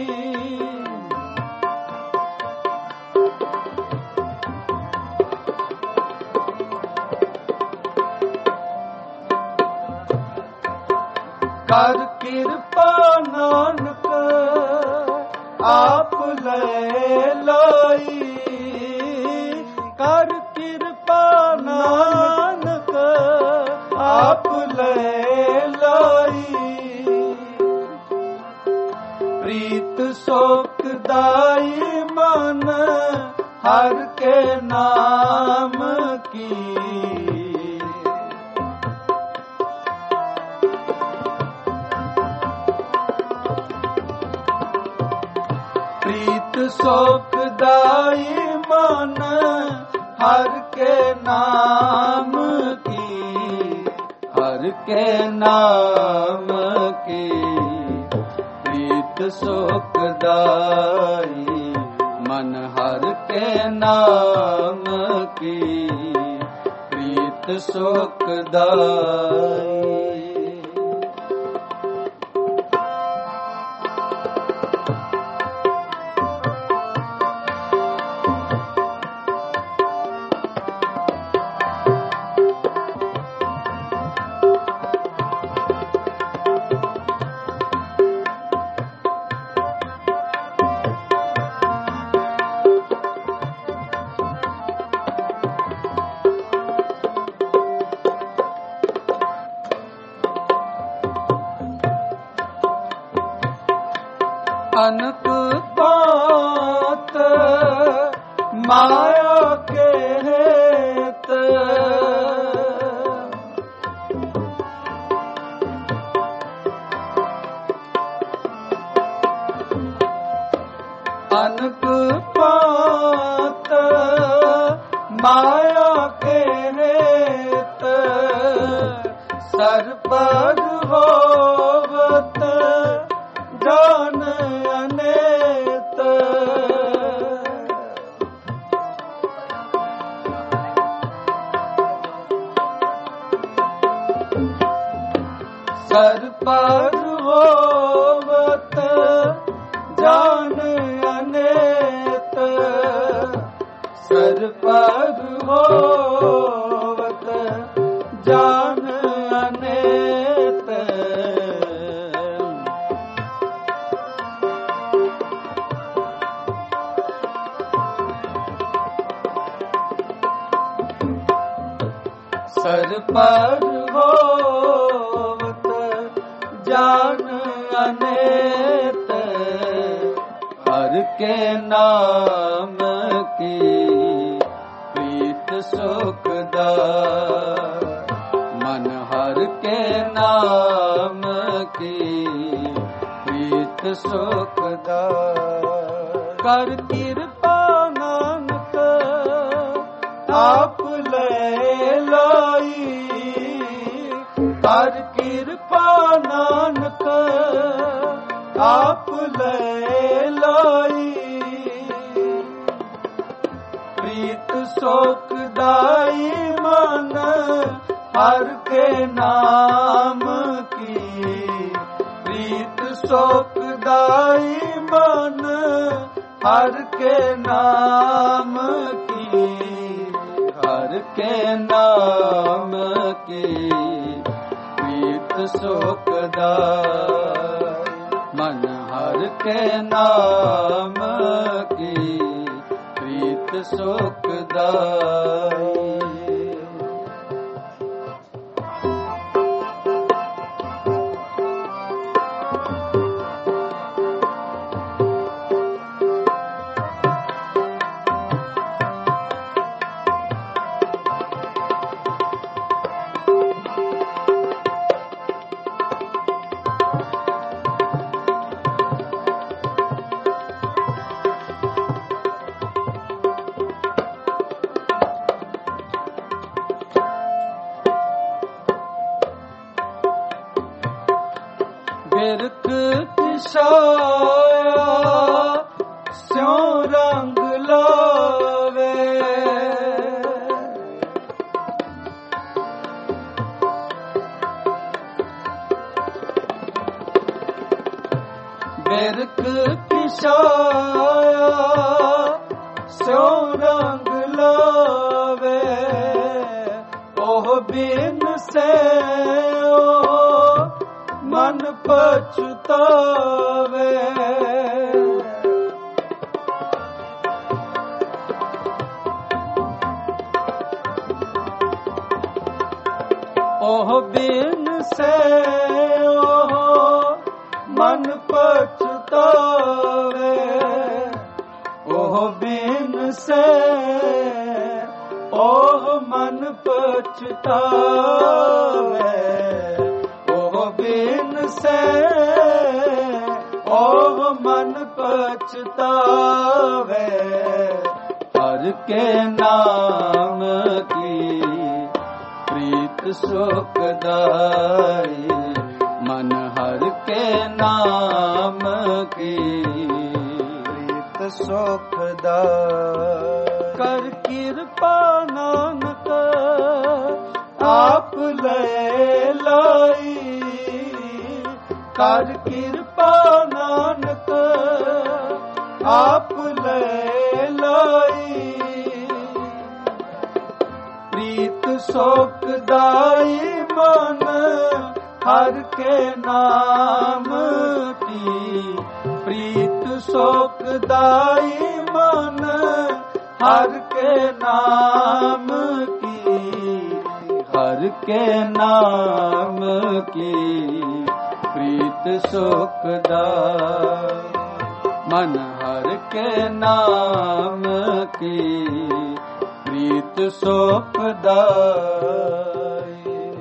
कर कृपा नानक आप ले लाई, कर कृपा नानक आप ले लाई। प्रीत सुखदाई मन हर के नाम की सुखदाई मन हर के नाम की, हर के नाम की प्रीत सुखदाई मन हर के नाम की प्रीत सुखदाई। अनक बात माया के हेत, अनक बात माया के हेत, सर पर होवत जान अनेत, सर पर होवत जान अनेत, सर पर होवत जान अनेत। सर पर होवत जान अनेत, हर के नाम की प्रीत सुखदाई मन हर के नाम की प्रीत सुखदाई। कर कृपा नानक आप ले लाई, कर कृपा नानक आप ले लाई, प्रीत सुखदाई मन हर के नाम की, प्रीत सुखदाई मन हर के नाम की, हर के नाम की प्रीत सुखदाई मन हर के नाम की प्रीत सुखदाई। बिरख किसाया स्यों रंग लावे, बिरख किसाया स्यों रंग लावे, ओह बिन से मन पछतावे, ओह बिन से ओह मन पछतावे, ओह बिन से ओह मन पछतावे, ओह बिन से ओह मन पछतावे। हर के नाम की प्रीत सुखदाई, मन हर के नाम की प्रीत सुखदाई। कर कृपा नानक आप ले लाई, कर कृपा नानक आप ले लाई। प्रीत सुखदाई मन हर के नाम की, प्रीत सुखदाई मन हर के नाम की, हर के नाम की प्रीत सुखदाई, मन हर के नाम की प्रीत सुखदाई।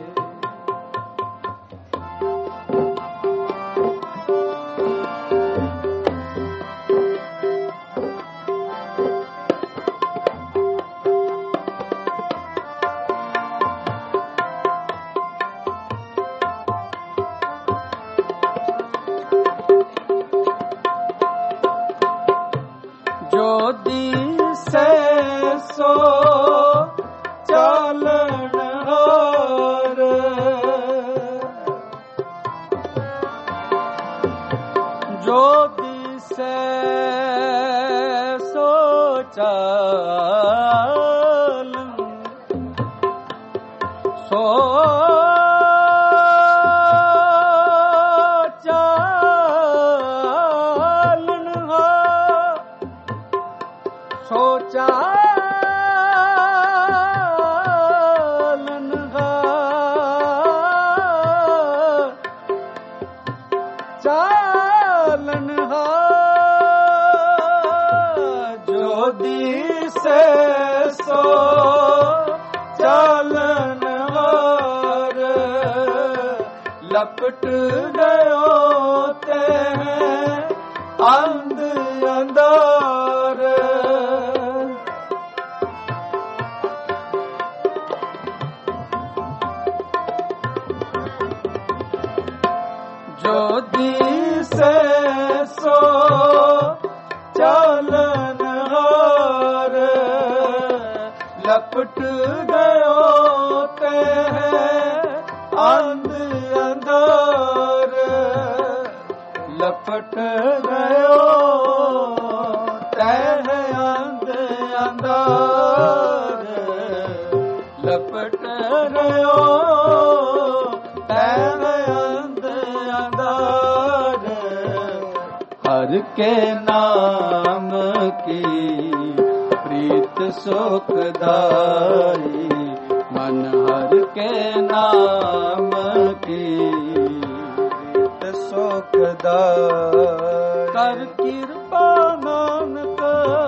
जो दिसे सो चालन हार, जो दिसे सो चालन, सो चालन हार, सो चालन हार, चालन हार। जो दिसे सो चालन हार, लपट गयो ते अंध अंधार। जो दिसे सो चालन हार, लपट गयो ते अंध अंधार। लपट गयो ते अंध अंधार, लपट गयो ते अंध अंधार। हर के नाम की प्रीत सुखदाई, मन हर के नाम की प्रीत सुखदाई। कर कृपा नानक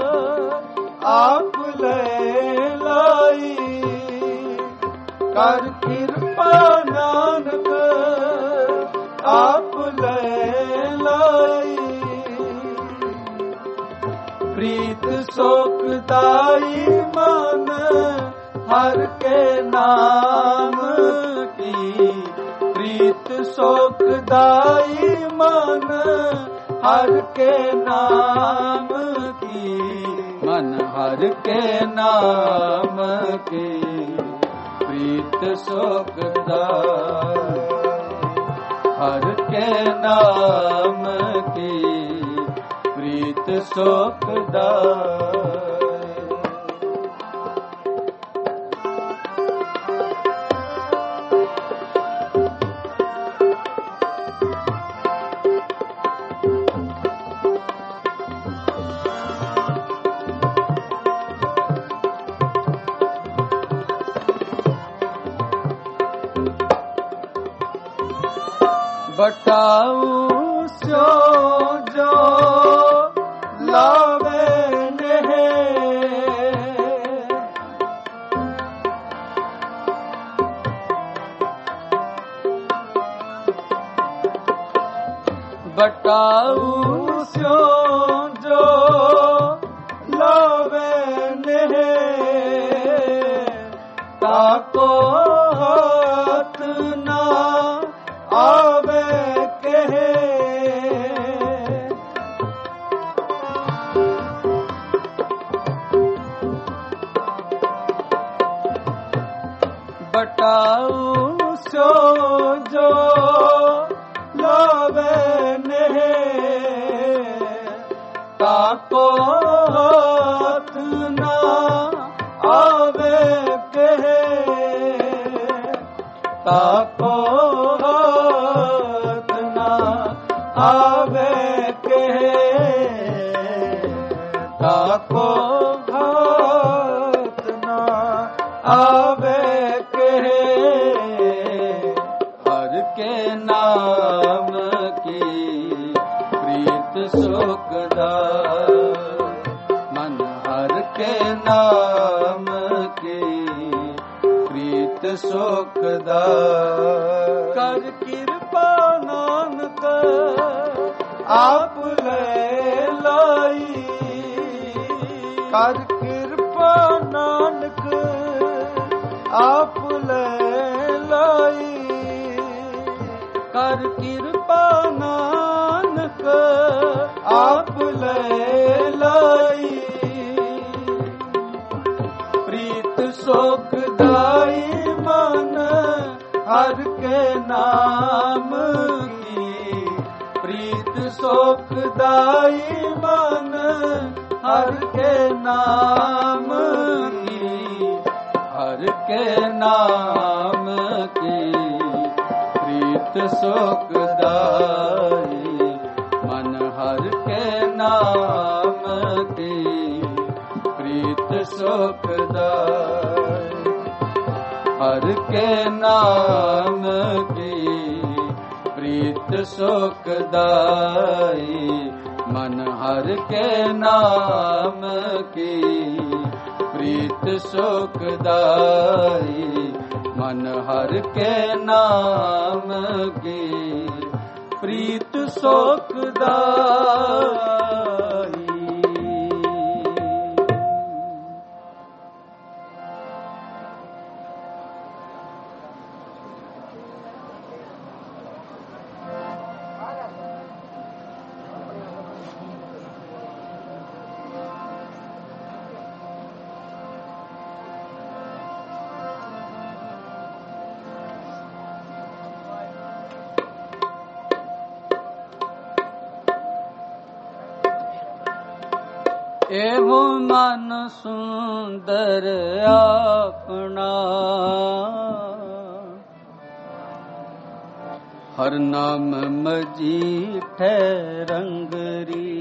आप ले लाई, कर कृपा नानक आप ले लाई। प्रीत सुखदाई मन हर के नाम की, प्रीत सुखदाई मन हर के नाम की, मन हर के नाम की प्रीत सुखदाई, हर के नाम की प्रीत सुखदाई। बटाऊ सो जो लावे ने, बटाऊ सो ताको हाथ ना आवे कहे बटाऊ सो जो लावे नहीं ताको हाथ ना आवे कहे ताको हाथ ना आवे कहे ताको हाथ ना आवे कहे हर के नाम की प्रीत सुखदाई मन हर के नाम की प्रीत सुखदाई कर कृपा नानक आप ले लाई कर कृपा नानक आप ले लाई कर कृपा नानक आप ले लाई प्रीत सुखदाई मन हर के नाम की प्रीत सुखदाई मन हर के नाम की हर के नाम की प्रीत सुखदाई मन हर के नाम की प्रीत सुखदाई हर के नाम की प्रीत सुखदाई मन हर के नाम की प्रीत सुखदाई मन हर के नाम की प्रीत सुखदाई एवो मन सुंदर अपना हर नाम मजीठे रंगरी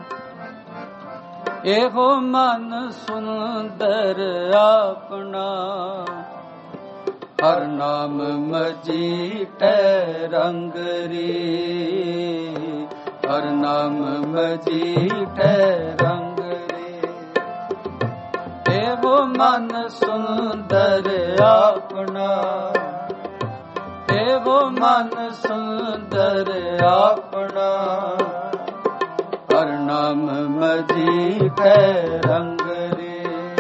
एवो मन सुंदर अपना हर नाम मजीठे रंगरी हर नाम मजीठे रंगरी एवो मन सुंदर अपना एवो मन सुंदर अपना हर नाम मजीठे रंगरी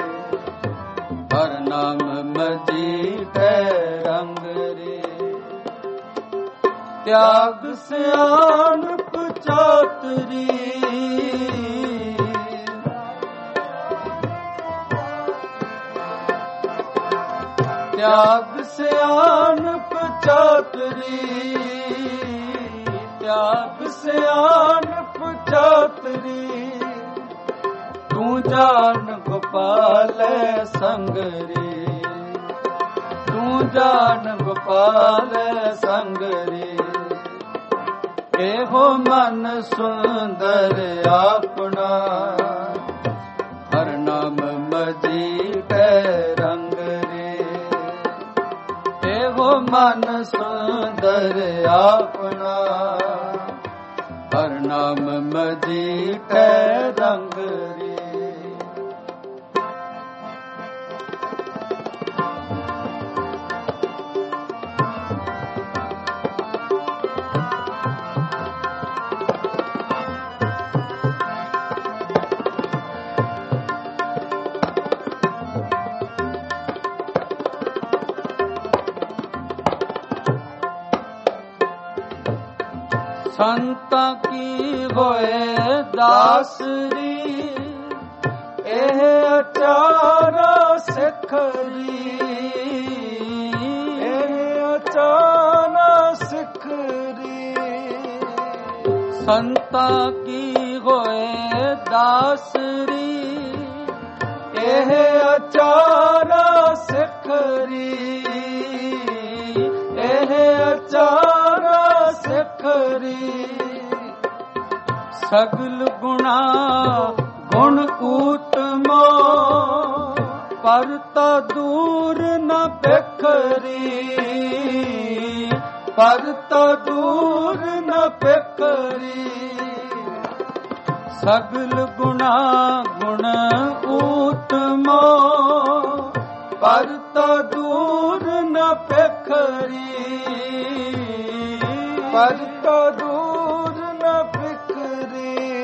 हर नाम मजीठे रंगरी त्याग सियानप चातरी त्याग सियानप चातरी त्याग सियानप चातरी तू जान गोपाल संगरी तू जान गोपाल संगरी एहो मन सुंदर अपना हर नाम मजीठे रंगरी एहो मन सुंदर अपना हर नाम मजीठे रंगरी ਸੰਤਾਂ ਕੀ ਹੋਏ ਦਾਸਰੀ, ਇਹ ਅਚਾਰਾ ਸਿਖਰੀ, ਇਹ ਅਚਾਰਾ ਸਿਖਰੀ। ਸੰਤਾਂ ਕੀ ਹੋਏ ਦਾਸਰੀ, ਇਹ ਅਚਾਰਾ ਸਿਖਰੀ, ਇਹ ਅਚਾਰਾ ਸਿਖਰੀ। ਸਗਲ ਗੁਣਾ ਗੁਣ ਊਤਮਾ, ਪਰਤਾ ਦੂਰ ਨ ਬਿਖਰੀ, ਪਰਤਾ ਦੂਰ ਨ ਬਿਖਰੀ। ਸਗਲ ਗੁਣਾ ਗੁਣ ਊਤਮਾ, ਪਰਤਾ ਦੂਰ ਨ ਬਿਖਰੀ, ਪਰਤਾ ਦੂਰ ਨ ਬਿਖਰੀ।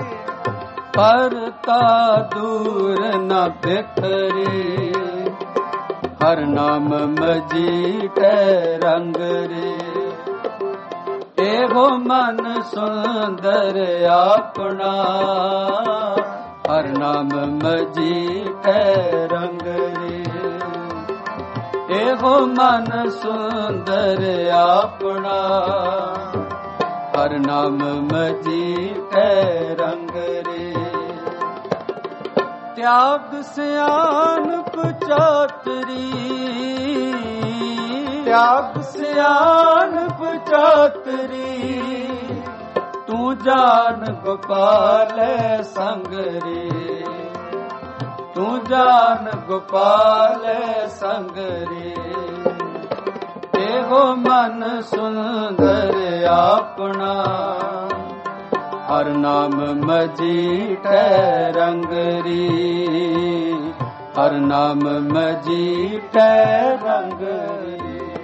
ਪਰਤਾ ਦੂਰ ਨ ਬਿਖਰੀ, ਹਰ ਨਾਮ ਮਜੀਠੈ ਰੰਗ ਰੇ। ਇਹੋ ਮਨ ਸੁੰਦਰ ਆਪਣਾ, ਹਰ ਨਾਮ ਮਜੀਠੈ ਰੰਗ ਰੇ। ਇਹੋ ਮਨ ਸੁੰਦਰ ਆਪਣਾ, ਹਰ ਨਾਮ ਮਜੀਠੈ ਰੰਗ ਰੇ। ਤਿਆਗ ਸਿਆਣਪ ਚਾਤਰੀ, ਤਿਆਗ ਸਿਆਣਪ ਚਾਤਰੀ। ਤੂੰ ਜਾਨ ਗੋਪਾਲ ਸੰਗ ਰੇ, ਤੂੰ ਜਾਨ ਗੋਪਾਲ ਸੰਗ ਰੇ। ਇਹੋ ਮਨ ਸੁੰਦਰ ਆਪਣਾ, ਹਰ ਨਾਮ ਮਜੀਠੈ ਰੰਗ ਰੀ, ਹਰ ਨਾਮ ਮਜੀਠੈ ਰੰਗ ਰੀ।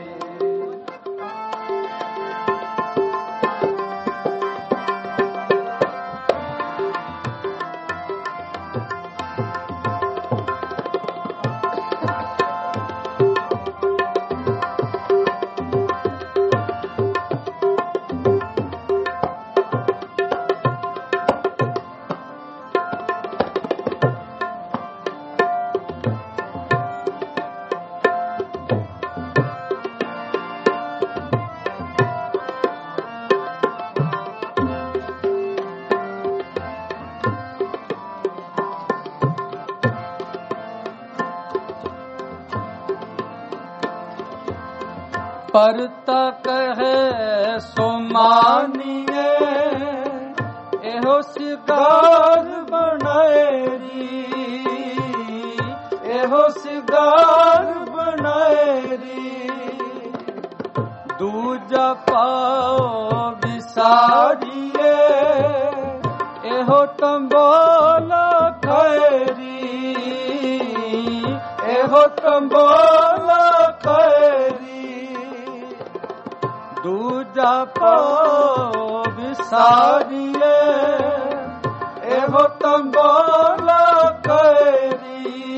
ਪਰਤਾ ਕਹੈ ਸੋ ਮਾਨੀਏ, ਇਹੋ ਸਿਗਾਰ ਬਣਾਏਰੀ, ਇਹੋ ਸਿਗਾਰ ਬਣਾਏਰੀ। ਦੂਜਾ ਪਾਓ ਵਿਸਾਰੀਏ, ਇਹੋ ਤੰਬੋਲਾ ਖੈਰੀ, ਇਹੋ ਤੰਬੋਲਾ ਖੈਰੀ। ਦੂਜਾ ਪਾਓ ਵਿਸਾਰੀਏ, ਇਹੋ ਤੰਬੋਲਾ ਖੈਰੀ,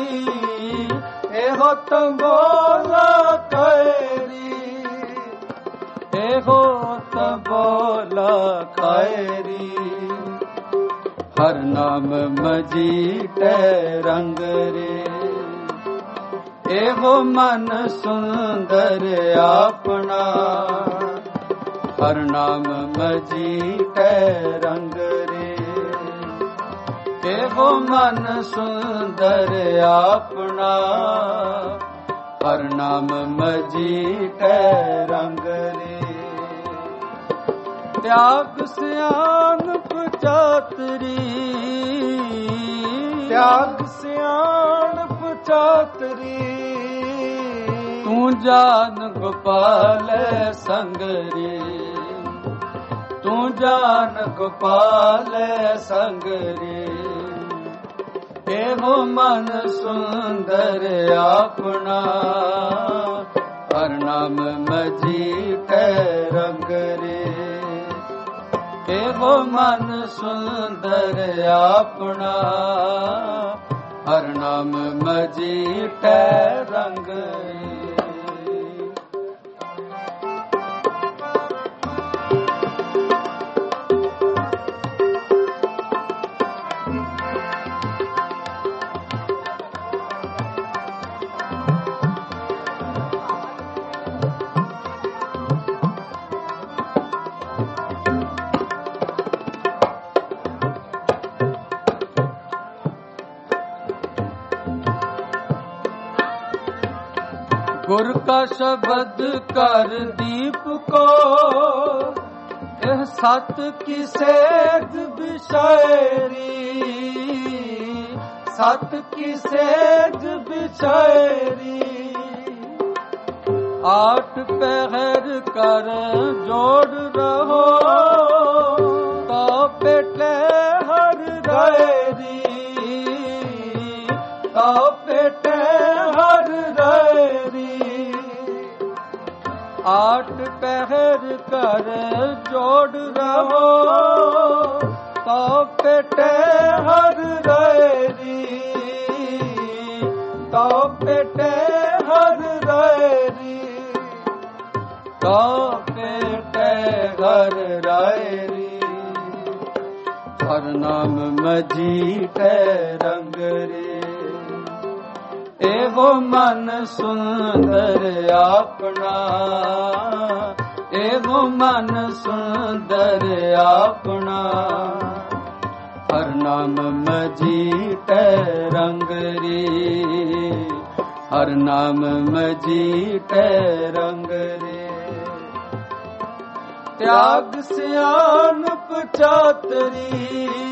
ਇਹੋ ਤੰਬੋਲਾ ਖੈਰੀ। ਇਹੋ ਤੰਬੋਲਾ ਖੈਰੀ, ਹਰ ਨਾਮ ਮਜੀਠੈ ਰੰਗ ਰੇ। ਇਹੋ ਮਨ ਸੁੰਦਰ ਆਪਣਾ, ਹਰ ਨਾਮ ਮਜੀਠੈ ਰੰਗ ਰੇ। ਇਹੋ ਮਨ ਸੁੰਦਰ ਆਪਣਾ, ਹਰ ਨਾਮ ਮਜੀਠੈ ਰੰਗ ਰੇ। ਤਿਆਗ ਸਿਆਣਪ ਚਾਤਰੀ, ਤਿਆਗ ਸਿਆਣਪ ਚਾਤਰੀ। ਤੂੰ ਜਾਨ ਗੋਪਾਲ ਸੰਗ ਰੇ, ਤੂੰ ਜਾਨ ਗੋਪਾਲ ਸੰਗ ਰੇ। ਇਹੋ ਮਨ ਸੁੰਦਰ ਆਪਣਾ, ਹਰ ਨਾਮ ਮਜੀਠੈ ਰੰਗ ਰੇ। ਇਹੋ ਮਨ ਸੁੰਦਰ ਆਪਣਾ, ਹਰ ਨਾਮ ਮਜੀਠੈ ਰੰਗ ਰੇ। गुर का शब्द कर दीप को, यह सत की सेध बिछाएरी, सत की सेध बिछाएरी। आठ पहर कर जोड़ रहो, तो पेटे हर रैरी, तो पेटे हर रैरी। आठ पहर कर जोड़ रहो, तो पेटे हर रैरी, तो पेटे हर रैरी, तो पेटे हर रैरी। हर नाम मजीठे रंग रे, एवो मन सुंदर अपना, एवो मन सुंदर अपना। हर नाम मजीठे रंग रे, हर नाम मजीठे रंग रे। त्याग सियानप चातरी,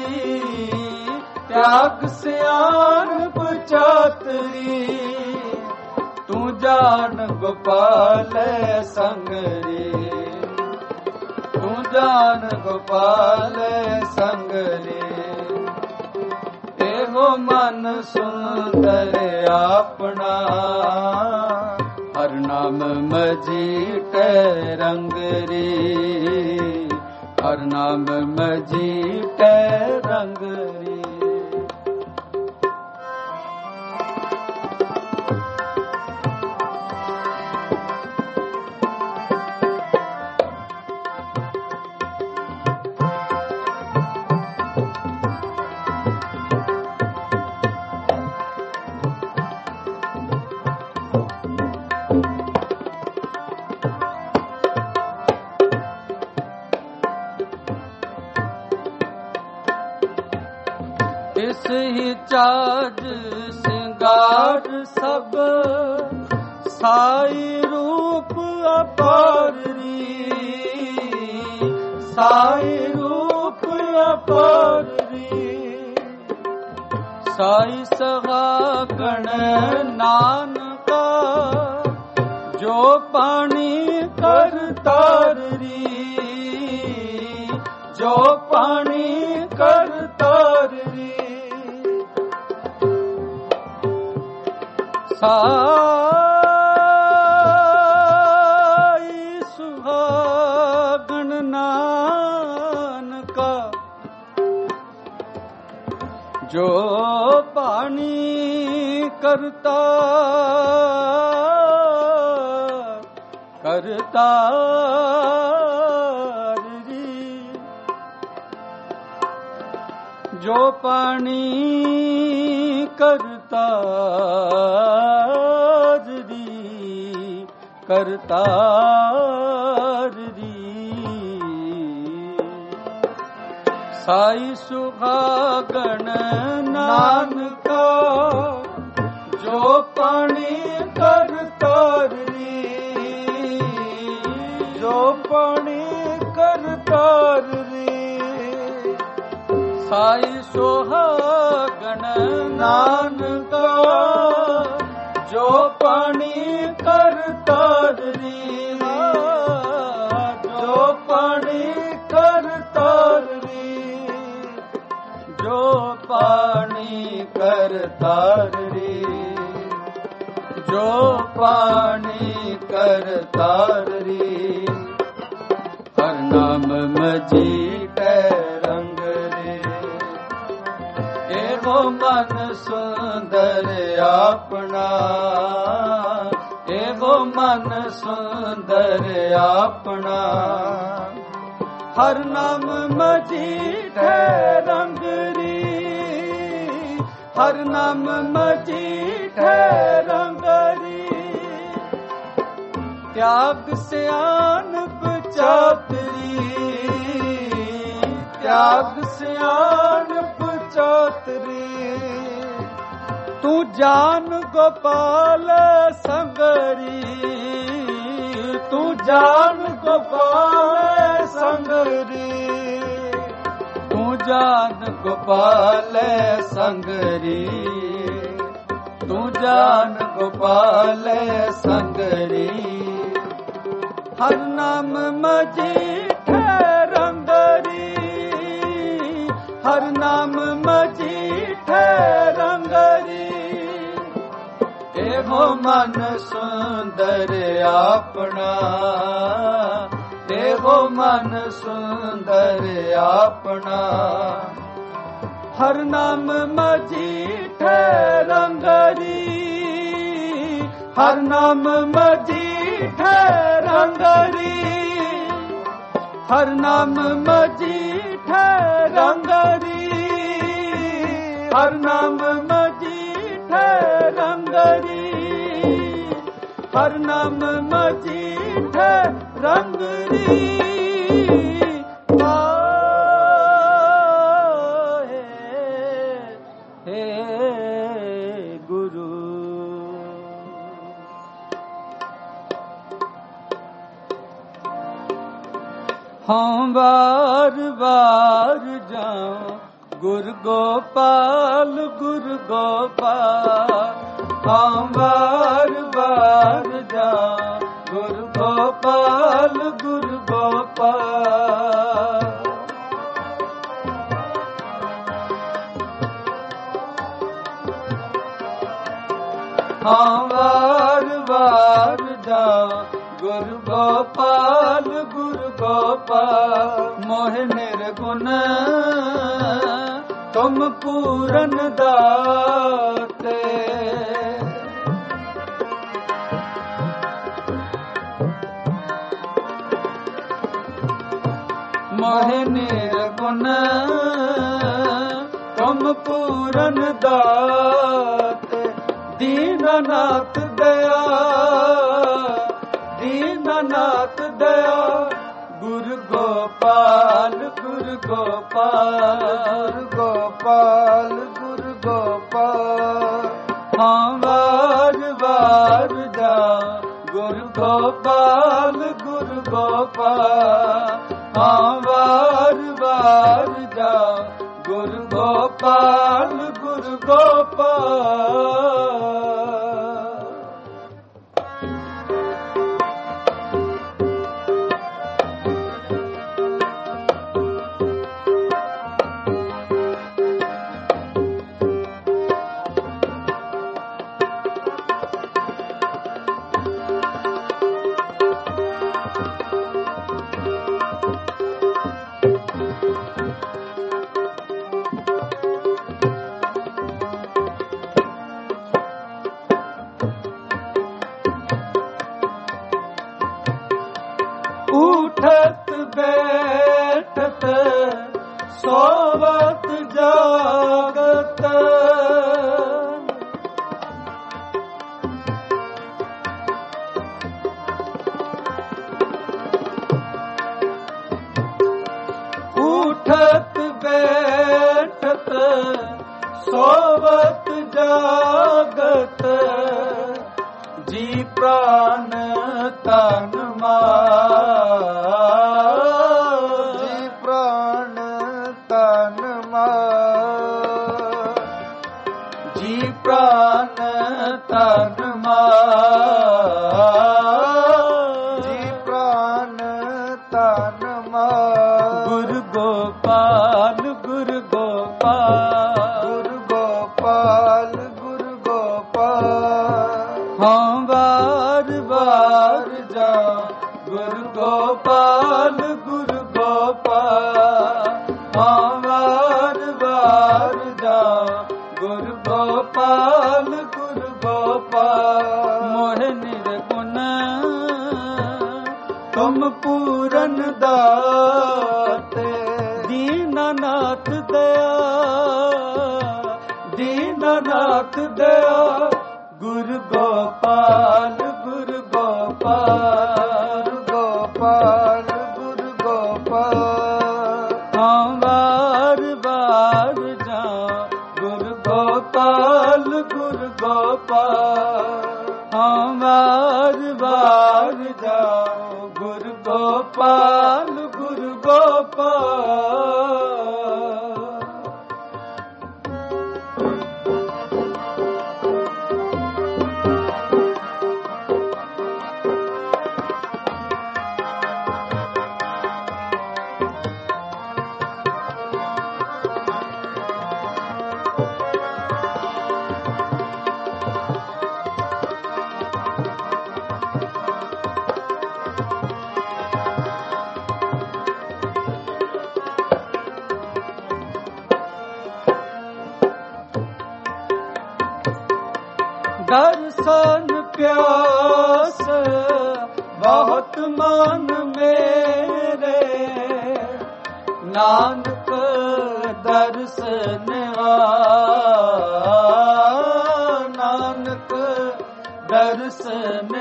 त्याग सियानप चातरी। तू जान गोपाल संग रे, तू जान गोपाल संग रे। एगो मन सुंदर अपना, हर नाम मजीठे रंग रे, हर नाम मजीठे रंग रे। इस ही चाज सिंगार सब, साई रूप अपारी, साई रूप अपारी। साई सगागण नानका, जो पानी कर तारी, जो पानी कर तारी। साई सुहागण नानका, जो पानी करता करता जो पानी करता करता साई सुहागण नानका, जो पानी करता जो पानी करता साई सुहागण नानका, जो पानी करता जो पानी करता जो पानी करता जो पानी करता हर नाम मजीठे रंग रे। एगो मन सुंदर अपना, एगो मन सुंदर अपना। हर नाम मजीठे रंग रे, हर नाम मजीठे रंग रे। त्याग सियानप चातरी, त्याग सियानप चातरी। तू जान गोपाल संगरी, तू जान गोपाल संगरी, तू जान गोपाल संगरी, तू जान गोपाल संगरी। हर नाम मजीठे रंगरी, हर नाम मजीठे रंगरी। एहो मन सुंदर अपना, एहो मन सुंदर अपना। हर नाम मजीठे रंगरी, हर नाम मजीठे रंगरी, हर नाम मजीठे रंगरी, हर नाम मजीठे रंगरी, हर नाम मजीठे रंगरी। हम बार बार जाऊं गुरु गोपाल, गुरु गोपाल। हम बार बार जाऊं गुरु गोपाल, गुरु गोपाल। हम बार बार जाऊं गुरु गोपाल, गुरु गोपाल। मोह निर्गुण तुम पूरन दाते, मोह निर्गुण तुम पूरन दाते। दीननाथ दया, दीननाथ दया, गुरु गोपाल, गुरु गोपाल, गोपाल, गुरु गोपाल। हम बार बार जा गुरु गोपाल, गुरु गोपाल। हम बार बार जा गुरु गोपाल, गुरु गोपाल। उठत बैठत सोवत जागत, उठत बैठत सोवत जागत। जी प्राण तन मान, जी प्राण तन मान, जी प्राण तन मान, जी प्राण तन मान। गुरु गोपाल, गुरु गोपाल, गुरु गोपाल, गुरु गोपाल। हम बार बार जा गुरु गोपाल, गुरु गोपाल। हम बार बार जा गुरु गोपाल, गुरु गोपाल। मोह निर्गुण तुम पूरन दाते। दीननाथ दया, दीननाथ दया, गुरु गोपाल, गुरु गोपाल, गोपाल, गुरु गोपाल। हम बार बार जा गुरु गोपाल, ਗੁਰ ਗੋਪਾਲ। ਹਾਂ ਵਾਰ ਵਾਰ ਜਾਓ ਗੁਰ ਗੋਪਾਲ ਗੁਰ ਗੋਪਾਲ। दर्शन प्यास बहुत मान मेरे, नानक दर्शन नानक दर्शन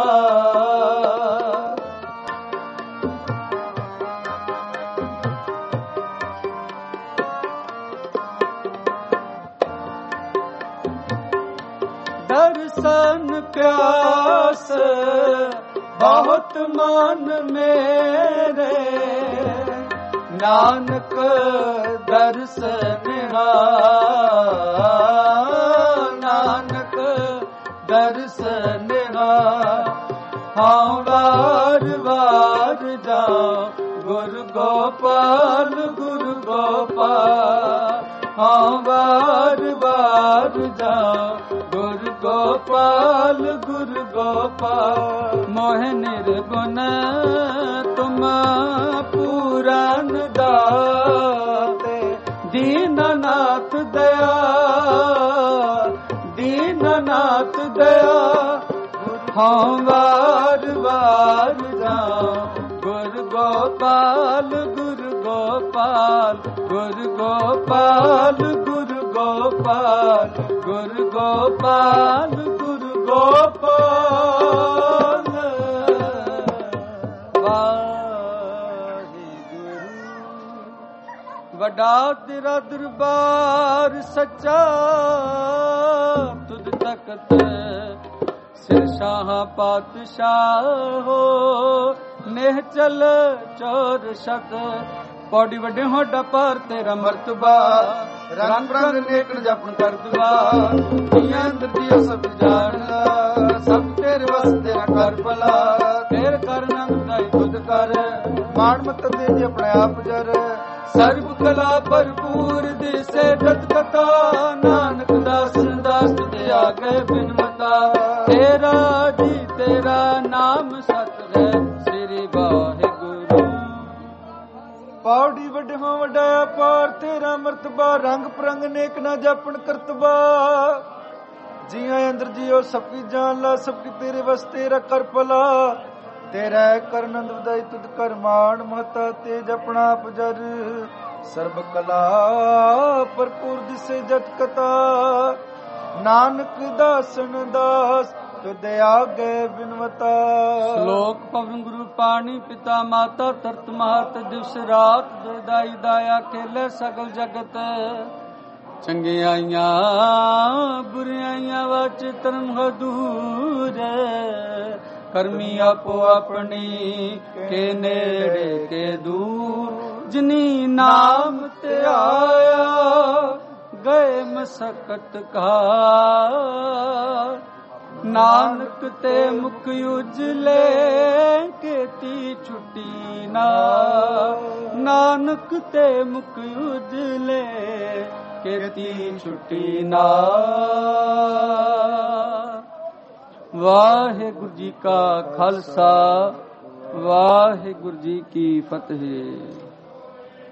दर्शन प्यास बहुत मान मेरे, नानक दर्शन नानक दर्शन हाँ वार वार जाओ गुरु गोपाल गुरु गोपाल। हाँ वार वार जाओ गुरु गोपाल गुरु गोपाल। मोह निर्गुण तुम पुराण दाते, दीननाथ दया दीननाथ दया। हाँ वार वार जाओ गुरु गोपाल गुरु गोपाल गुरु गोपाल गुरु गोपाल गुरु गोपाल गुरु गोपाल। वाहिगुरु वड्डा तेरा दरबार सच्चा, तुझ तकत सिर शाह पातशाह हो। नेह चल चोर शत पौड़ी वड्डे होडा पर तेरा मर्तबा, रंग रंग नेक जपन कर दुआ। दुनिया अंदर दियो सब जानला, सब तेरे वस तेरा कर भला। तेरे कर नंद दाई तुझ कर, मान मत दे अपने आप जर। सर्व कला भरपूर दिसे जत कथा, नानक दास दास ते आगे बिन मता। तेरा जी तेरा नाम सत है श्री वाहिगुरु। पौड़ी वड्डे हों वड्डा पार तेरा मर्तबा, रंग परंग नेक ना जापन करतबा। जिया अंदर जियो सबकी जान ला, सबकी तेरे वस तेरा कर भला। तेरा कर नंद उदय तुद कर मान महता, तेज अपना पजर। सर्व कला भरपूर दिसे जट कथा, नानक दासन दास तुद आगे बिनवता। श्लोक पवन गुरु पानी पिता माता तरत महत, दिवस रात दाई दाया खेले सगल जगत। चंगियाइयां बुरियाइयां वाच तरम दूर, करमी आपो अपनी के नेड़े के दूर। जिनी नाम ते आया गए मसकत का, नानक ते मुख उजले केती छुटी ना। नानक ते मुख उजले केती छुटी ना। वाहिगुरु जी का खालसा, वाहिगुरु जी की फतेह।